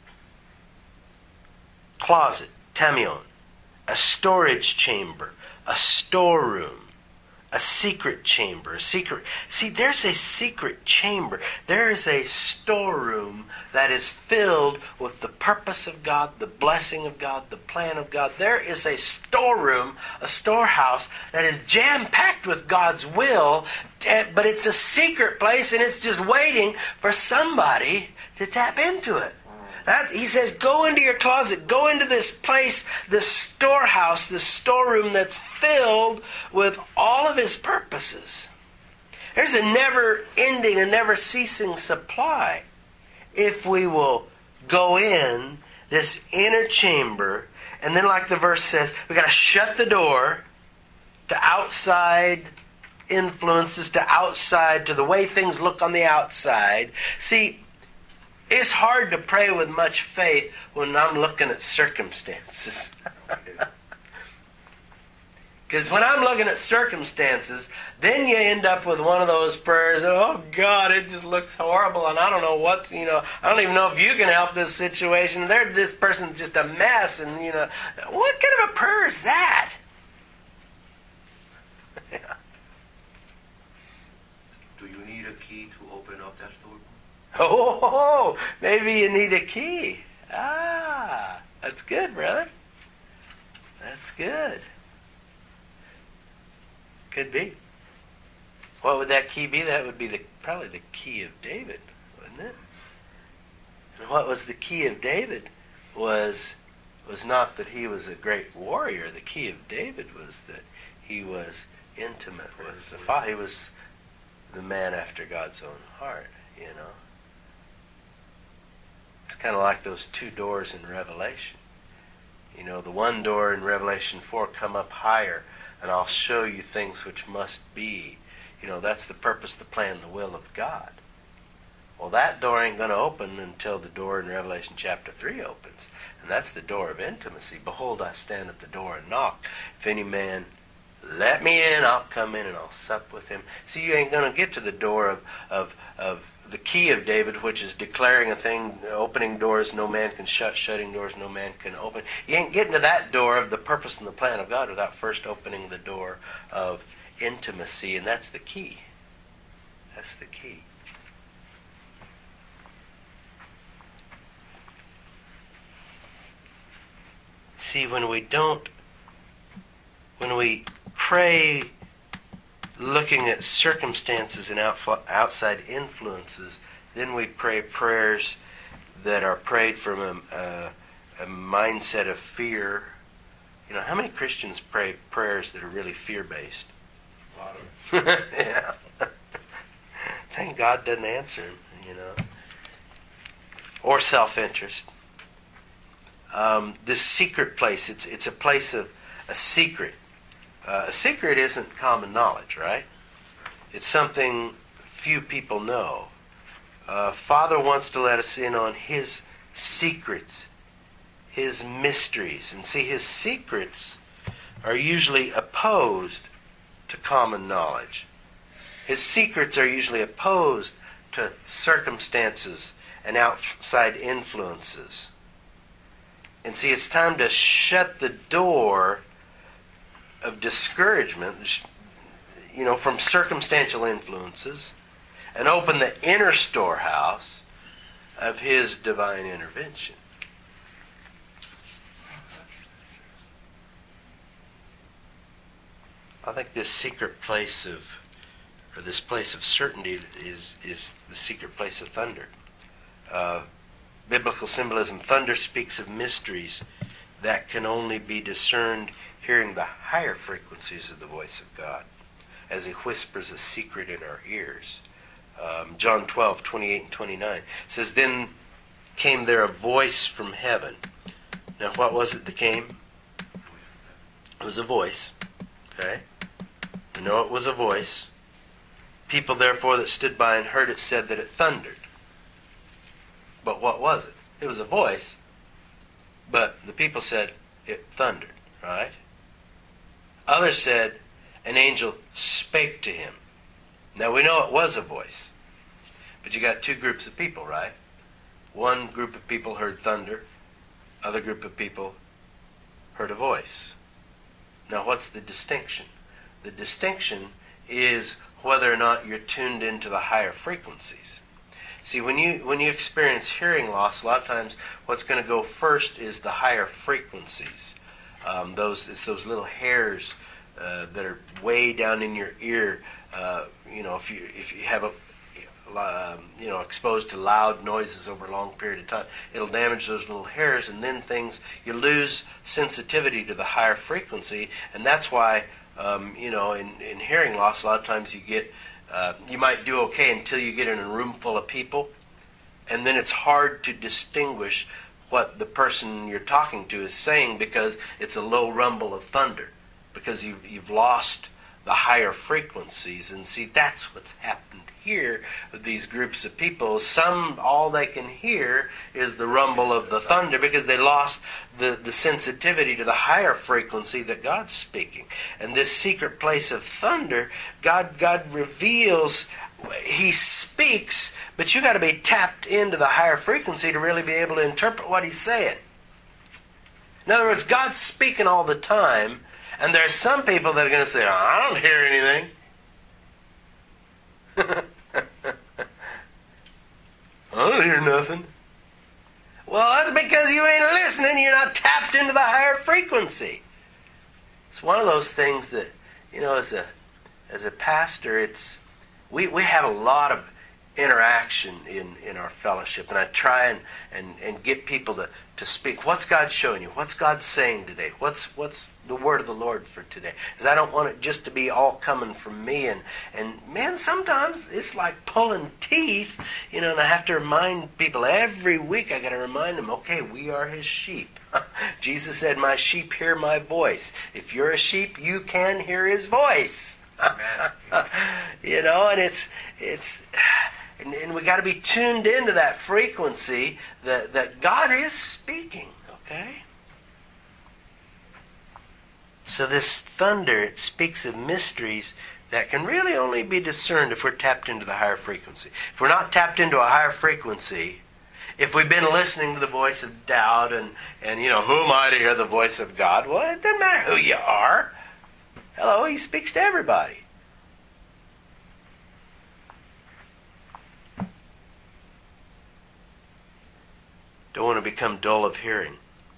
Closet, tamion, a storage chamber, a storeroom, a secret chamber, a secret. See, there's a secret chamber. There is a storeroom that is filled with the purpose of God, the blessing of God, the plan of God. There is a storeroom, a storehouse that is jam-packed with God's will, but it's a secret place and it's just waiting for somebody to tap into it. He says, go into your closet, go into this place, this storehouse, this storeroom that's filled with all of His purposes. There's a never-ending, a never-ceasing supply if we will go in this inner chamber, and then like the verse says, we've got to shut the door to outside influences, to the way things look on the outside. See, it's hard to pray with much faith when I'm looking at circumstances. Because when I'm looking at circumstances, then you end up with one of those prayers, oh God, it just looks horrible, and I don't know what, I don't even know if you can help this situation. This person's just a mess, and what kind of a prayer is that? Yeah. Do you need a key to open up that store? Oh, maybe you need a key. Ah, that's good, brother. That's good. Could be. What would that key be? That would be probably the key of David, wouldn't it? And what was the key of David was not that he was a great warrior. The key of David was that he was intimate with the Father. He was the man after God's own heart, It's kind of like those two doors in Revelation. The one door in Revelation 4, come up higher, and I'll show you things which must be. That's the purpose, the plan, the will of God. Well, that door ain't going to open until the door in Revelation chapter 3 opens. And that's the door of intimacy. Behold, I stand at the door and knock. If any man let me in, I'll come in and I'll sup with him. See, you ain't going to get to the door of the key of David, which is declaring a thing, opening doors no man can shut, shutting doors no man can open. You ain't getting to that door of the purpose and the plan of God without first opening the door of intimacy, and that's the key. That's the key. See, when we pray looking at circumstances and outside influences, then we pray prayers that are prayed from a mindset of fear. How many Christians pray prayers that are really fear-based? A lot of them. Yeah. Thank God doesn't answer them, Or self-interest. This secret place, it's a place of a secret. A secret isn't common knowledge, right? It's something few people know. Father wants to let us in on His secrets, His mysteries. And see, His secrets are usually opposed to common knowledge. His secrets are usually opposed to circumstances and outside influences. And see, it's time to shut the door of discouragement, from circumstantial influences, and open the inner storehouse of His divine intervention. I think this secret place this place of certainty is the secret place of thunder. Biblical symbolism, thunder speaks of mysteries that can only be discerned hearing the higher frequencies of the voice of God as He whispers a secret in our ears. John 12:28 and 29 says, "Then came there a voice from heaven." Now what was it that came? It was a voice. Okay? You know it was a voice. People therefore that stood by and heard it said that it thundered. But what was it? It was a voice, but the people said it thundered, right? Others said an angel spake to him. Now we know it was a voice, but you got two groups of people, right? One group of people heard thunder, other group of people heard a voice. Now what's the distinction? The distinction is whether or not you're tuned into the higher frequencies. See, when you experience hearing loss, a lot of times what's going to go first is the higher frequencies. It's those little hairs that are way down in your ear. If you have exposed to loud noises over a long period of time, it'll damage those little hairs, and then you lose sensitivity to the higher frequency, and that's why in hearing loss, a lot of times you might do okay until you get in a room full of people, and then it's hard to distinguish what the person you're talking to is saying because it's a low rumble of thunder, because you've lost the higher frequencies. And see, that's what's happened here with these groups of people. All they can hear is the rumble of the thunder because they lost the sensitivity to the higher frequency that God's speaking. And this secret place of thunder, God reveals, He speaks, but you got to be tapped into the higher frequency to really be able to interpret what He's saying. In other words, God's speaking all the time, and there are some people that are going to say, I don't hear anything. I don't hear nothing. Well, that's because you ain't listening. You're not tapped into the higher frequency. It's one of those things that, as a pastor, we have a lot of interaction in our fellowship, and I try and get people to speak. What's God showing you? What's God saying today? What's the word of the Lord for today? Because I don't want it just to be all coming from me, and man, sometimes it's like pulling teeth, and I have to remind people every week. I got to remind them, okay, we are His sheep. Jesus said, "My sheep hear my voice." If you're a sheep, you can hear His voice. Amen. And it's and we got to be tuned into that frequency that God is speaking. Okay. So this thunder, it speaks of mysteries that can really only be discerned if we're tapped into the higher frequency. If we're not tapped into a higher frequency, if we've been listening to the voice of doubt and who am I to hear the voice of God? Well, it doesn't matter who you are. Hello, He speaks to everybody. Don't want to become dull of hearing.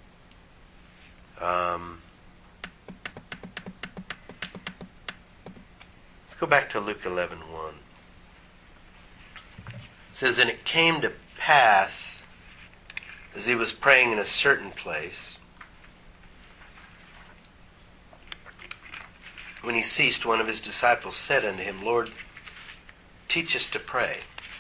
Let's go back to Luke 11:1. It says, "And it came to pass, as He was praying in a certain place, when He ceased, one of His disciples said unto Him, Lord, teach us to pray."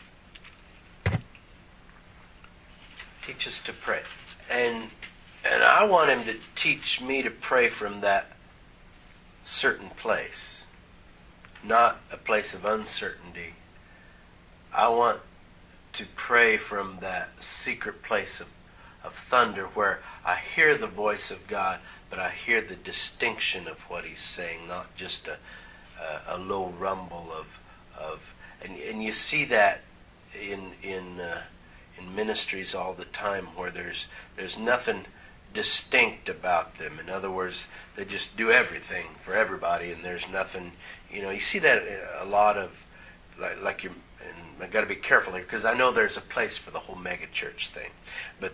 Teach us to pray. And I want Him to teach me to pray from that certain place, not a place of uncertainty. I want to pray from that secret place of thunder where I hear the voice of God, but I hear the distinction of what He's saying, not just a low rumble of and you see that in in ministries all the time where there's nothing distinct about them. In other words, they just do everything for everybody, and there's nothing. You see that a lot of like you. And I got to be careful here because I know there's a place for the whole mega church thing, but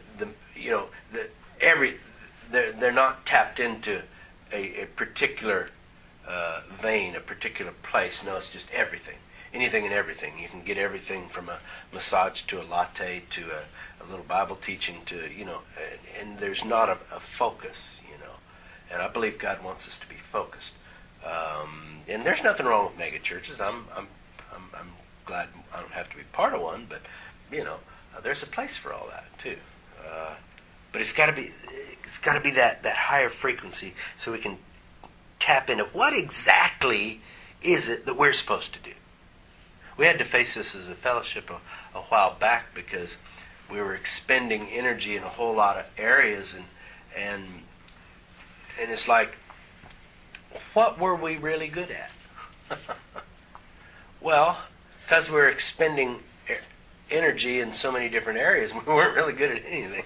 they're not tapped into a particular vein, a particular place. No, it's just everything. Anything and everything. You can get everything from a massage to a latte to a little Bible teaching to, and there's not a focus, And I believe God wants us to be focused. And there's nothing wrong with mega churches. I'm glad I don't have to be part of one, but, there's a place for all that too. But it's got to be that higher frequency so we can tap into what exactly is it that we're supposed to do. We had to face this as a fellowship a while back because we were expending energy in a whole lot of areas, and it's like, what were we really good at? Well, because we were expending energy in so many different areas, we weren't really good at anything.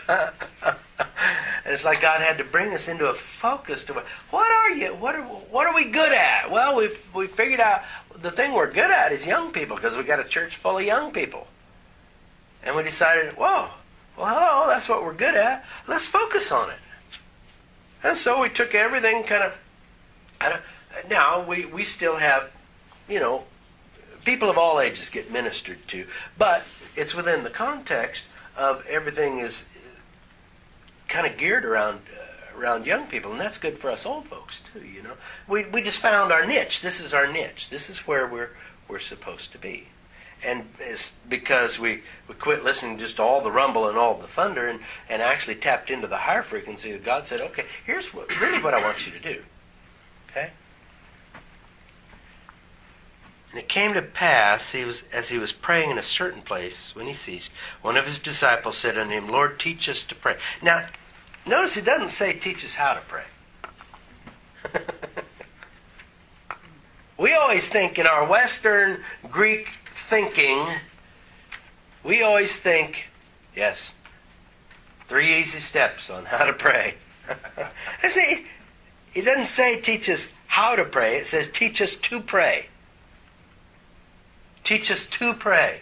And it's like God had to bring us into a focus to what are you? What are we good at? Well, we figured out the thing we're good at is young people because we got a church full of young people. And we decided, hello, that's what we're good at. Let's focus on it. And so we took everything now we still have, people of all ages get ministered to, but it's within the context of everything is kind of geared around young people, and that's good for us old folks too. We just found our niche. This is our niche. This is where we're supposed to be, and it's because we quit listening just to all the rumble and all the thunder, and actually tapped into the higher frequency. God said, "Okay, here's what I want you to do." Okay. And it came to pass, as he was praying in a certain place, when he ceased, one of his disciples said unto him, Lord, teach us to pray. Now, notice it doesn't say teach us how to pray. We always think in our Western Greek thinking, we always think, yes, 3 easy steps on how to pray. It doesn't say teach us how to pray. It says teach us to pray. Teach us to pray.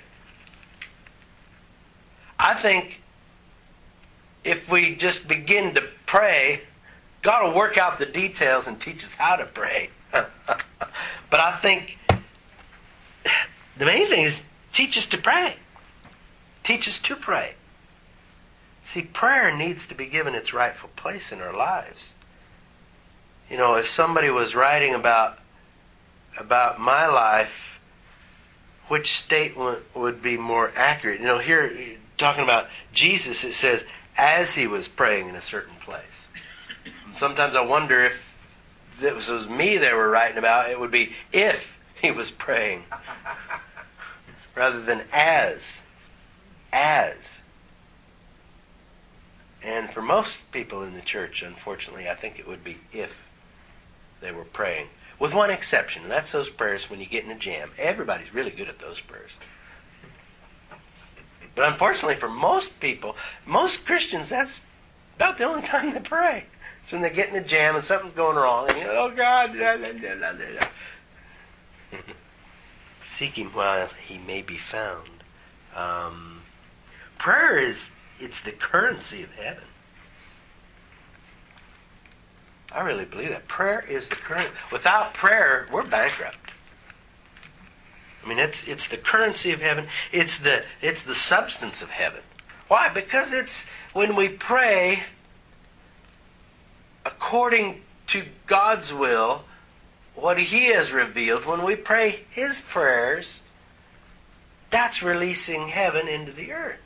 I think if we just begin to pray, God will work out the details and teach us how to pray. But I think the main thing is teach us to pray. Teach us to pray. See, prayer needs to be given its rightful place in our lives. If somebody was writing about my life, which statement would be more accurate? Here, talking about Jesus, it says, as he was praying in a certain place. Sometimes I wonder if this was me they were writing about, it would be if he was praying, rather than as. As. And for most people in the church, unfortunately, I think it would be if they were praying. With one exception, and that's those prayers when you get in a jam. Everybody's really good at those prayers. But unfortunately for most people, most Christians, that's about the only time they pray. It's when they get in a jam and something's going wrong, and oh God, blah, blah, blah, blah. Seek him while he may be found. Prayer it's the currency of heaven. I really believe that. Prayer is the currency. Without prayer, we're bankrupt. I mean, it's the currency of heaven. It's the substance of heaven. Why? Because it's when we pray according to God's will, what He has revealed, when we pray His prayers, that's releasing heaven into the earth.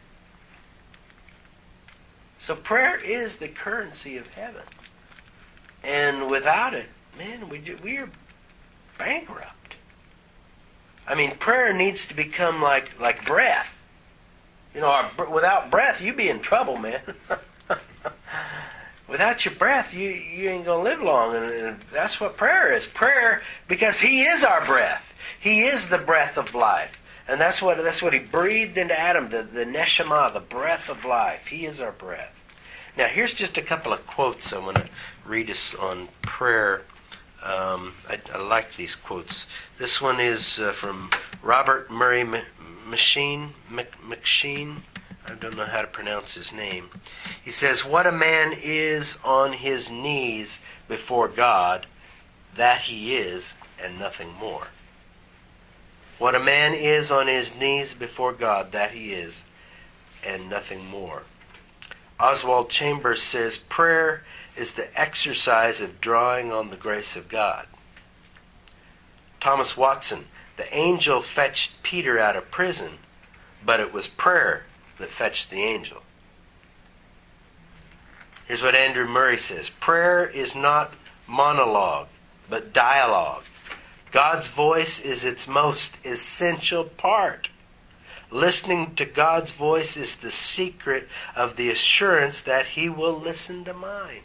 So prayer is the currency of heaven. And without it, man, we are bankrupt. I mean, prayer needs to become like breath. Without breath, you'd be in trouble, man. Without your breath, you ain't going to live long. And that's what prayer is. Prayer, because He is our breath. He is the breath of life. And that's what he breathed into Adam, the neshama, the breath of life. He is our breath. Now, here's just a couple of quotes I want to read us on prayer. I like these quotes. This one is from Robert Murray McSheen. I don't know how to pronounce his name. He says, "What a man is on his knees before God, that he is, and nothing more." What a man is on his knees before God, that he is, and nothing more. Oswald Chambers says, prayer is the exercise of drawing on the grace of God. Thomas Watson, the angel fetched Peter out of prison, but it was prayer that fetched the angel. Here's what Andrew Murray says, prayer is not monologue, but dialogue. God's voice is its most essential part. Listening to God's voice is the secret of the assurance that He will listen to mine.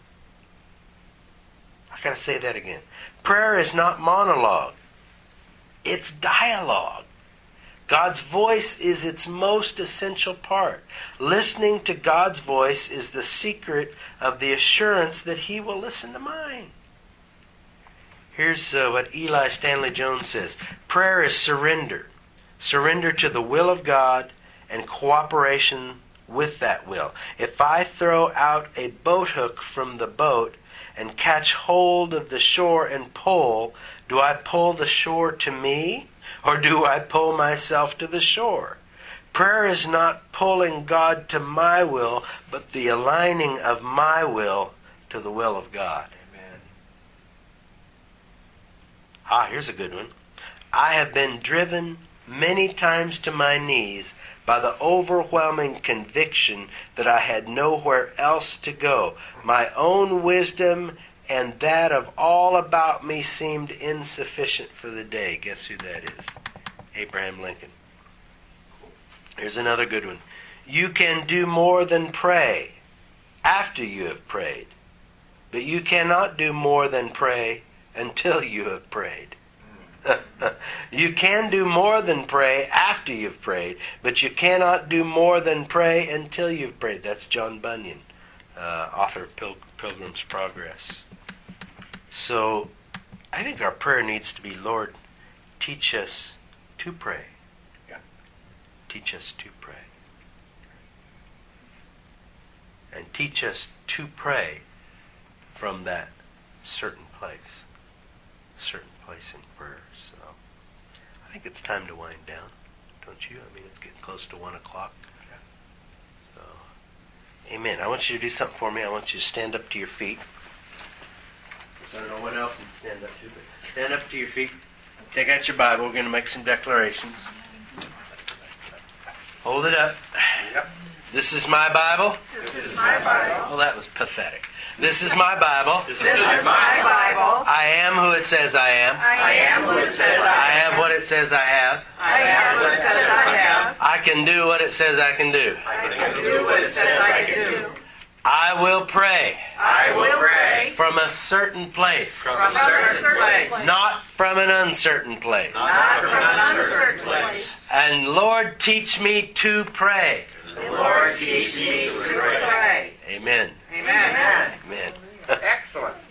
I gotta say that again. Prayer is not monologue. It's dialogue. God's voice is its most essential part. Listening to God's voice is the secret of the assurance that He will listen to mine. Here's what Eli Stanley Jones says. Prayer is surrender. Surrender to the will of God and cooperation with that will. If I throw out a boat hook from the boat and catch hold of the shore and pull, do I pull the shore to me, or do I pull myself to the shore? Prayer is not pulling God to my will, but the aligning of my will to the will of God. Here's a good one. I have been driven many times to my knees by the overwhelming conviction that I had nowhere else to go. My own wisdom and that of all about me seemed insufficient for the day. Guess who that is? Abraham Lincoln. Here's another good one. You can do more than pray after you have prayed, but you cannot do more than pray until you have prayed. You can do more than pray after you've prayed, but you cannot do more than pray until you've prayed. That's John Bunyan, author of Pilgrim's Progress. So I think our prayer needs to be, Lord, teach us to pray. Yeah. Teach us to pray. And teach us to pray from that certain place. Certain place in prayer. So I think it's time to wind down, don't you? I mean, it's getting close to 1 o'clock. So, amen. I want you to do something for me. I want you to stand up to your feet. I don't know what else you stand up to, but stand up to your feet. Take out your Bible. We're going to make some declarations. Hold it up. Yep. This is my Bible. This is my Bible. Well, that was pathetic. This is my Bible. This is my Bible. I am who it says I am. I am who it says I I am. have what it says I have. I have what it says I have. I can do what it says I can do. I can do what it says I can do. I will pray I will pray from a certain place, from a certain place, not from an uncertain place. not from an uncertain place. And Lord, teach me to pray. Lord, teach me to pray. Amen. Amen. Amen. Excellent.